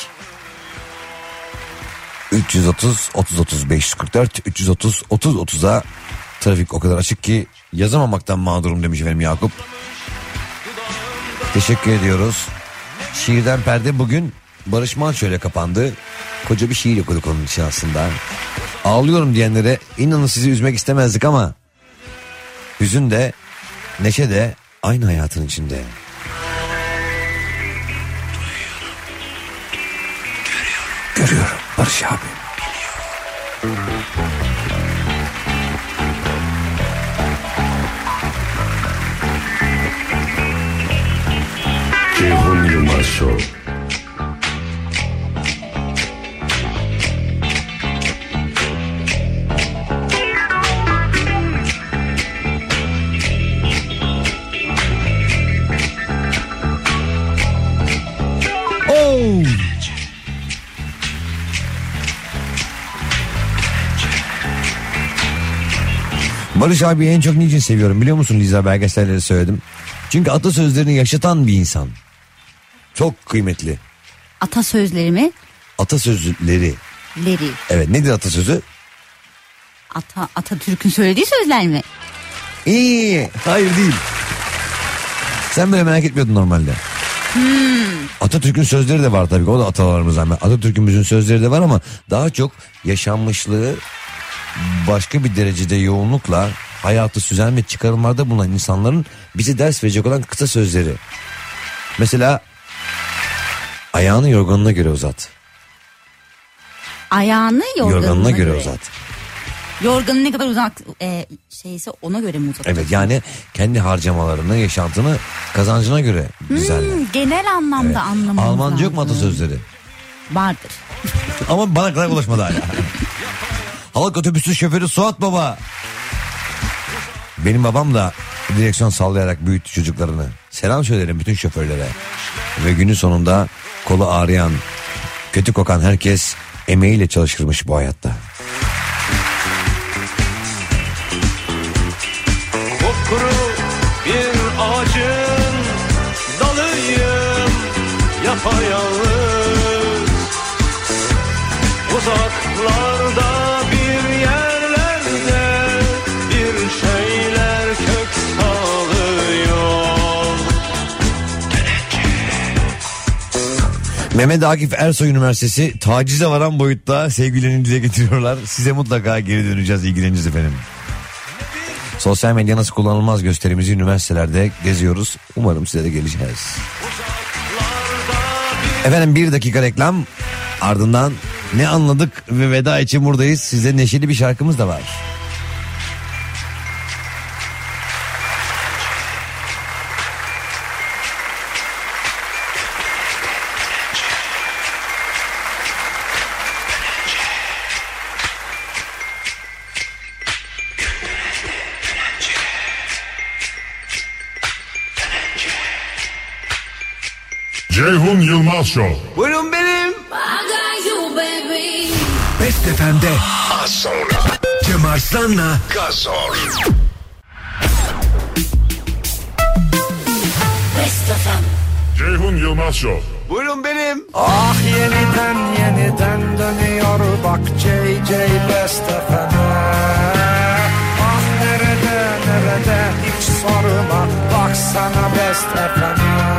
330 30 30 544 330 30 30'a trafik o kadar açık ki yazamamaktan mağdurum demiş efendim Yakup. Teşekkür ediyoruz. Şiirden perde bugün Barış Manço ile kapandı. Koca bir şiir okuduk onun için aslında. Ağlıyorum diyenlere inanın sizi üzmek istemezdik ama hüzün de neşe de aynı hayatın içinde. Görüyorum Barış abi. Ceyhun Yılmaz Show. Barış abi en çok niçin seviyorum biliyor musun Liza, belgeselleri söyledim. Çünkü atasözlerini yaşatan bir insan. Çok kıymetli. Atasözleri mi? Atasözleri. Leri. Evet, nedir atasözü? Atatürk'ün söylediği sözler mi? İyi, hayır değil. Sen böyle merak etmiyordun normalde. Atatürk'ün sözleri de var tabii, o da atalarımızdan. Atatürk'ümüzün sözleri de var ama daha çok yaşanmışlığı başka bir derecede yoğunlukla hayatı süzen ve çıkarımlarda bulunan insanların bize ders verecek olan kısa sözleri. Mesela ayağını yorganına göre uzat. Ayağını yorganına göre uzat. Yorganı ne kadar uzak şeyse ona göre mi uzat? Evet, yani kendi harcamalarını, yaşantını kazancına göre düzenle. Genel anlamda evet. Anlamamız Almanca yok mu atasözleri? Vardır. Ama bana kadar ulaşmadı hala. Halk otobüsü şoförü Suat Baba. Benim babam da direksiyon sallayarak büyüttü çocuklarını. Selam söylerim bütün şoförlere. Ve günün sonunda kolu ağrıyan, kötü kokan herkes emeğiyle çalışırmış bu hayatta. Kupkuru bir ağacın dalıyım, yapayalnız. Uzaklarda bir yerlerde bir şeyler kök salıyor. Mehmet Akif Ersoy Üniversitesi tacize varan boyutta sevgilerini dile getiriyorlar. Size mutlaka geri döneceğiz, ilgileniniz efendim. Sosyal medya nasıl kullanılmaz gösterimizi üniversitelerde geziyoruz. Umarım size de geleceğiz. Efendim 1 dakika reklam, ardından ne anladık ve veda için buradayız. Size neşeli bir şarkımız da var. Ceyhun Yılmaz Show. Buyurun benim. Best FM'de az sonra Cem Arslan'la Gazor. FM. Ceyhun Yılmaz Show. Buyurun benim. Ah yeniden dönüyor bak JJ Best FM'e. Ah nerede hiç sorma baksana Best FM'e.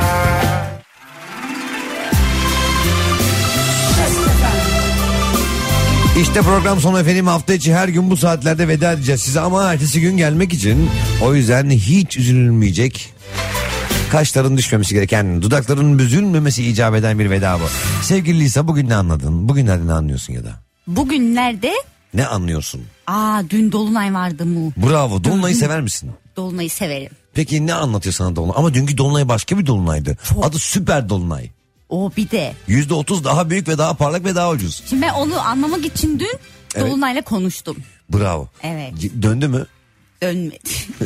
İşte program sonu efendim, hafta içi her gün bu saatlerde veda edeceğiz size ama ertesi gün gelmek için, o yüzden hiç üzülünmeyecek, kaşların düşmemesi gereken, dudakların büzülmemesi icap eden bir veda bu. Sevgili Lisa, bugün ne anladın? Bugünlerde ne anlıyorsun ya da? Bugünlerde Ne anlıyorsun? dün Dolunay vardı mu? Bravo, Dolunay'ı sever misin? Dolunay'ı severim. Peki ne anlatıyor sana Dolunay? Ama dünkü Dolunay başka bir Dolunay'dı. Adı Süper Dolunay. O bir de. %30 daha büyük ve daha parlak ve daha ucuz. Şimdi ben onu anlamak için dün Evet. Dolunay'la konuştum. Bravo. Evet. Döndü mü? Dönmedi.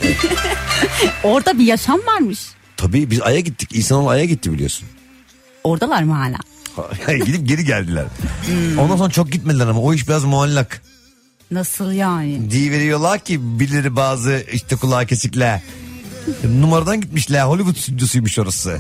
Orada bir yaşam varmış. Tabii biz Ay'a gittik. İnsanoğlu Ay'a gitti biliyorsun. Oradalar mı hala? Gidip geri geldiler. Ondan sonra çok gitmediler ama o iş biraz muallak. Nasıl yani? Veriyorlar ki birileri bazı işte kulağı kesikler. Numaradan gitmişler. Hollywood stüdyosuymuş orası.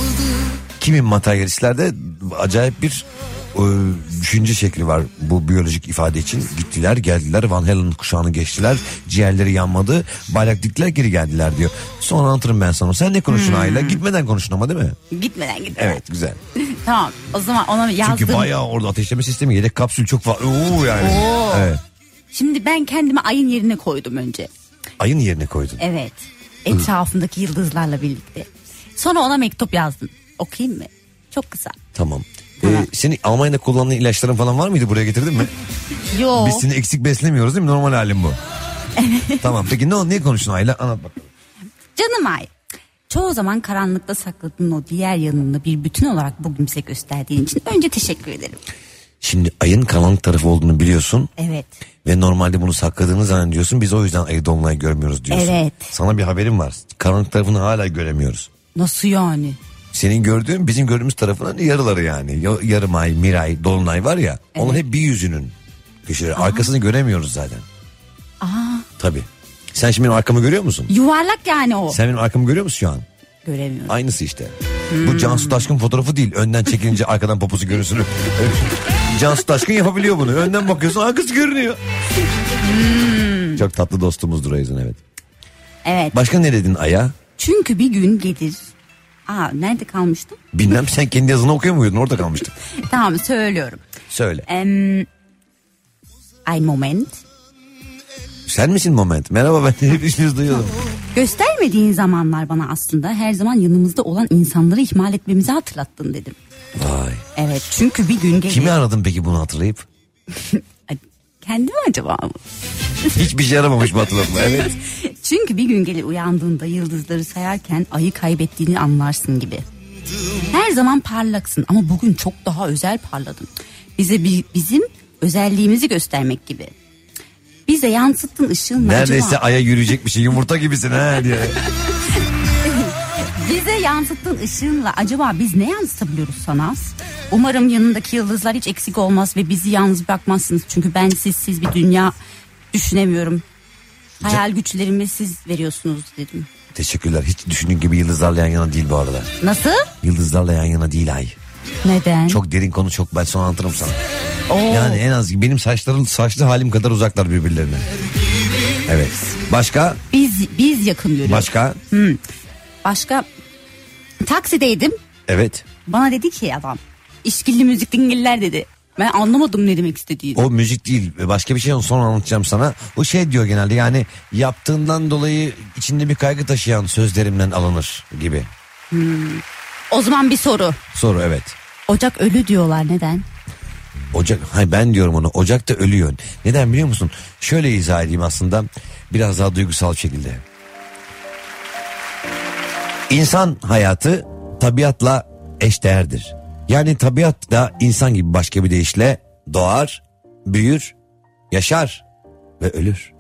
Kimin materyalistlerde acayip bir düşünce şekli var bu biyolojik ifade için. Gittiler geldiler, Van Halen kuşağını geçtiler, ciğerleri yanmadı, bayrak diktiler, geri geldiler diyor. Sonra anlatırım ben sana. Sen ne konuştun Ayla? Gitmeden konuşun ama değil mi? Gitmeden. Evet, güzel. Tamam, o zaman ona yazdım. Çünkü bayağı orada ateşleme sistemi, yedek kapsül çok fazla. Yani. Oo. Evet. Şimdi ben kendimi ayın yerine koydum önce. Ayın yerine koydun. Evet. Etrafındaki yıldızlarla birlikte. Sonra ona mektup yazdım. Okuyayım mı? Çok kısa. Tamam. Senin Almanya'da kullandığın ilaçların falan var mıydı, buraya getirdin mi? Yok. Biz seni eksik beslemiyoruz değil mi? Normal halin bu. Tamam, peki ne konuştun Ayla? Anlat bakalım. Canım Ay. Çoğu zaman karanlıkta sakladığın o diğer yanını bir bütün olarak bugün bize gösterdiğin için önce teşekkür ederim. Şimdi ayın karanlık tarafı olduğunu biliyorsun. Evet. Ve normalde bunu sakladığını zannediyorsun. Biz o yüzden ayı dolunayı görmüyoruz diyorsun. Evet. Sana bir haberim var. Karanlık tarafını hala göremiyoruz. Nasıl yani? Senin gördüğün bizim gördüğümüz tarafının yarıları yani. Yarım ay, miray, dolunay var ya. Evet. Onun hep bir yüzünün köşeleri. Arkasını göremiyoruz zaten. Tabii. Sen şimdi benim arkamı görüyor musun? Yuvarlak yani o. Sen benim arkamı görüyor musun şu an? Göremiyorum. Aynısı işte. Bu Cansu Taşkın fotoğrafı değil. Önden çekilince arkadan poposu görürsün. Cansu Taşkın yapabiliyor bunu. Önden bakıyorsun, arkası görünüyor. Çok tatlı dostumuzdur Ayız'ın, evet. Evet. Başka ne dedin Ay'a? Çünkü bir gün gelir. Nerede kalmıştım? Bilmem, sen kendi yazını okuyor muydun? Orada kalmıştın. Tamam, söylüyorum. Söyle. Ein Moment. Sen misin Moment? Merhaba, ben hep işiniz duyuyordum. Göstermediğin zamanlar bana aslında her zaman yanımızda olan insanları ihmal etmemizi hatırlattın dedim. Vay. Evet, çünkü bir gün gelir. Kimi aradın peki bunu hatırlayıp? Kendimi acaba mı? Hiçbir şey yaramamış bu hatırlatma, evet. Çünkü bir gün gelir uyandığında yıldızları sayarken ayı kaybettiğini anlarsın gibi. Her zaman parlaksın ama bugün çok daha özel parladın. Bize bizim özelliğimizi göstermek gibi. Bize yansıttığın ışığınla neredeyse acaba... aya yürüyecekmişsin, yumurta gibisin ha diye. Bize yansıttığın ışığınla acaba biz ne yansıtabiliyoruz sana? Umarım yanındaki yıldızlar hiç eksik olmaz ve bizi yalnız bırakmazsınız. Çünkü ben sizsiz bir dünya düşünemiyorum. Hayal güçlerimi siz veriyorsunuz dedim. Teşekkürler. Hiç düşündüğün gibi yıldızlarla yan yana değil bu arada. Nasıl? Yıldızlarla yan yana değil ay. Neden? Çok derin konu, çok, ben sonra anlatırım sana. Oo. Yani en az benim saçlı halim kadar uzaklar birbirlerine. Evet. Başka? Biz yakın görüyoruz. Başka? Başka? Taksideydim. Evet. Bana dedi ki adam, işkilli müzik dingiller dedi. Ben anlamadım ne demek istediğini. O müzik değil, başka bir şey, onu sonra anlatacağım sana. O şey diyor genelde, yani yaptığından dolayı içinde bir kaygı taşıyan sözlerimden alınır gibi. O zaman bir soru. Soru, evet. Ocak ölü diyorlar, neden? Ben diyorum onu, Ocak'ta ölüyor. Neden biliyor musun? Şöyle izah edeyim aslında, biraz daha duygusal şekilde. İnsan hayatı tabiatla eşdeğerdir. Yani tabiat da insan gibi başka bir deyişle doğar, büyür, yaşar ve ölür.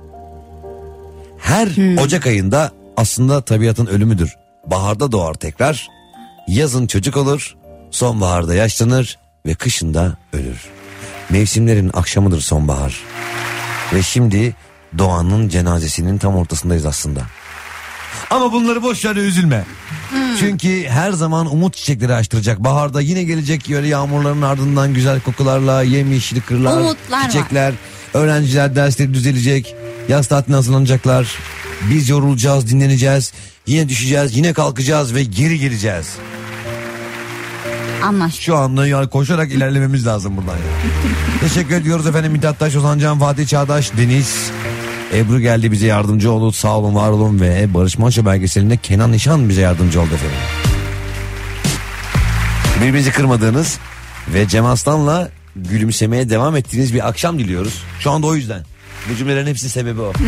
Her Ocak ayında aslında tabiatın ölümüdür. Baharda doğar tekrar, yazın çocuk olur, sonbaharda yaşlanır ve kışında ölür. Mevsimlerin akşamıdır sonbahar. Ve şimdi doğanın cenazesinin tam ortasındayız aslında. Ama bunları boş ver, üzülme. Çünkü her zaman umut çiçekleri açtıracak. Baharda yine gelecek böyle yağmurların ardından güzel kokularla yemyeşil kırlar, Umutlar çiçekler. Öğrenciler dersleri düzelecek. Yaz tatiline hazırlanacaklar. Biz yorulacağız, dinleneceğiz. Yine düşeceğiz, yine kalkacağız ve geri geleceğiz. Anlaştık. Şu anda yani koşarak ilerlememiz lazım buradan ya. Teşekkür ediyoruz efendim. Mithat Taş, Ozan Can, Fatih Çağdaş, Deniz, Ebru geldi bize yardımcı oldu. Sağ olun, var olun ve Barış Manço belgeselinde Kenan İşan bize yardımcı oldu efendim. Birbirinizi kırmadığınız ve Cem Aslan'la gülümsemeye devam ettiğiniz bir akşam diliyoruz. Şu anda o yüzden. Bu cümlelerin hepsi sebebi o.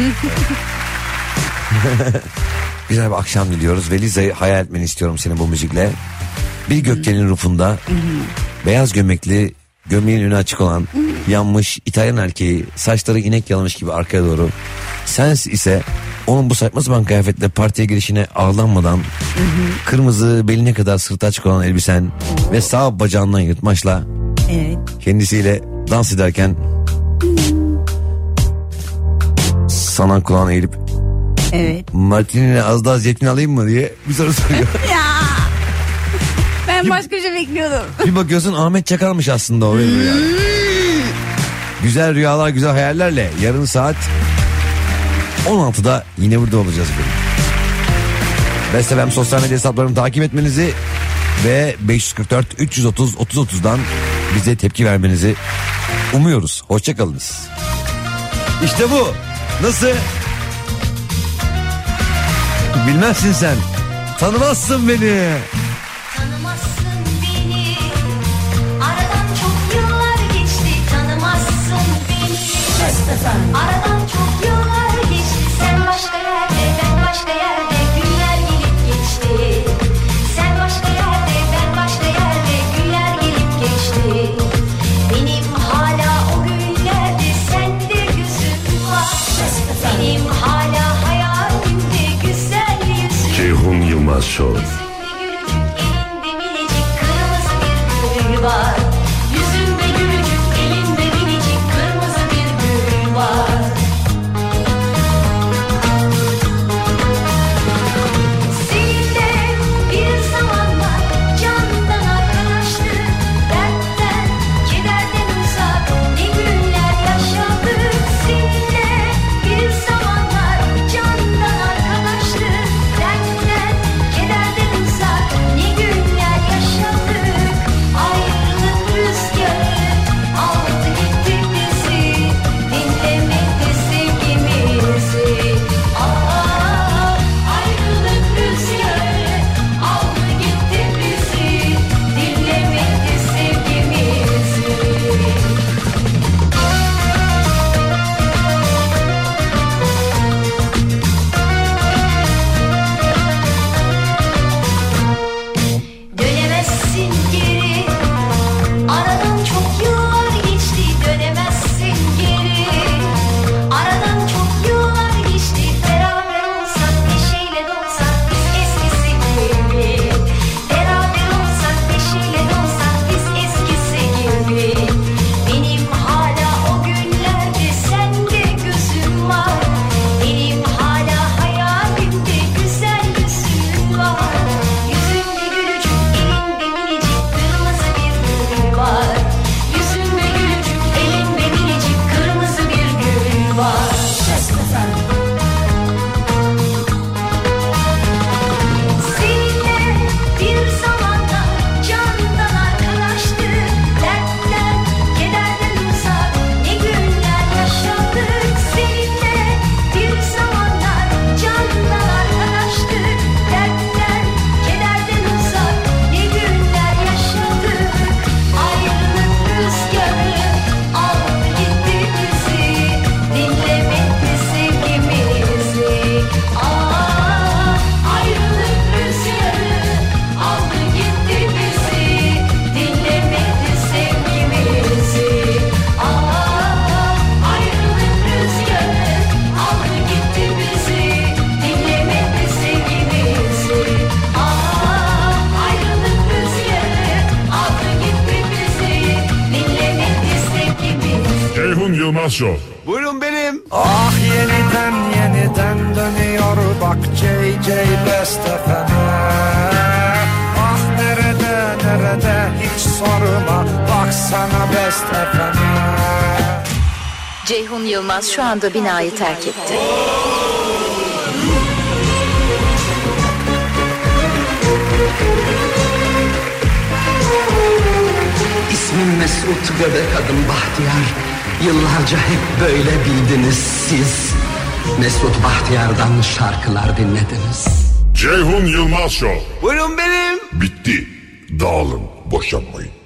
Güzel bir akşam diliyoruz ve Liza'yı hayal etmeni istiyorum senin bu müzikle. Bir gökdelenin rufunda beyaz gömlekli, gömleğin önü açık olan yanmış İtalyan erkeği, saçları inek yalamış gibi arkaya doğru. Sen ise onun bu saçma sapan kıyafetle partiye girişine ağlanmadan kırmızı beline kadar sırtı açık olan elbisen ve sağ bacağından yırtmaçla kendisiyle dans ederken sana kulağına eğilip Martini'yle az daha zeytin alayım mı diye bir soru soruyor. Ya. Ben başka bir şey bekliyordum. Bir bakıyorsun Ahmet Çakar'mış aslında o rüya. Güzel rüyalar, güzel hayallerle yarın saat 16'da yine burada olacağız. Best FM sosyal medya hesaplarını takip etmenizi ve 544 330 3030'dan bize tepki vermenizi umuyoruz. Hoşçakalınız. İşte bu. Nasıl? Bilmezsin sen. Tanımazsın beni. Tanımazsın beni. Aradan çok yıllar geçti. Tanımazsın beni. Aradan çok yıllar geçti. Sen başka yerde, ben başka yerde. Günler gelip geçti. Sen başka yerde, ben başka yerde. Günler gelip geçti. Benim hala o günlerde sende gözüm var. Benim hala hayalimde güzel yüzün. Ceyhun Yılmaz Show. Var. Yüzümde gülücük, elinde minicik kırmızı bir gül var. Ceyhun Yılmaz Show. Buyurun benim. Ah yeniden dönüyor bak JJ Best FM'e. Ah nerede hiç sorma baksana Best FM'e. Ceyhun Yılmaz şu anda binayı terk etti. İsmim Mesut, göbek adım Bahtiyar. Yıllarca hep böyle bildiniz siz. Mesut Bahtiyar'dan şarkılar dinlediniz. Ceyhun Yılmaz Show. Buyurun benim. Bitti. Dağılın, boşanmayın.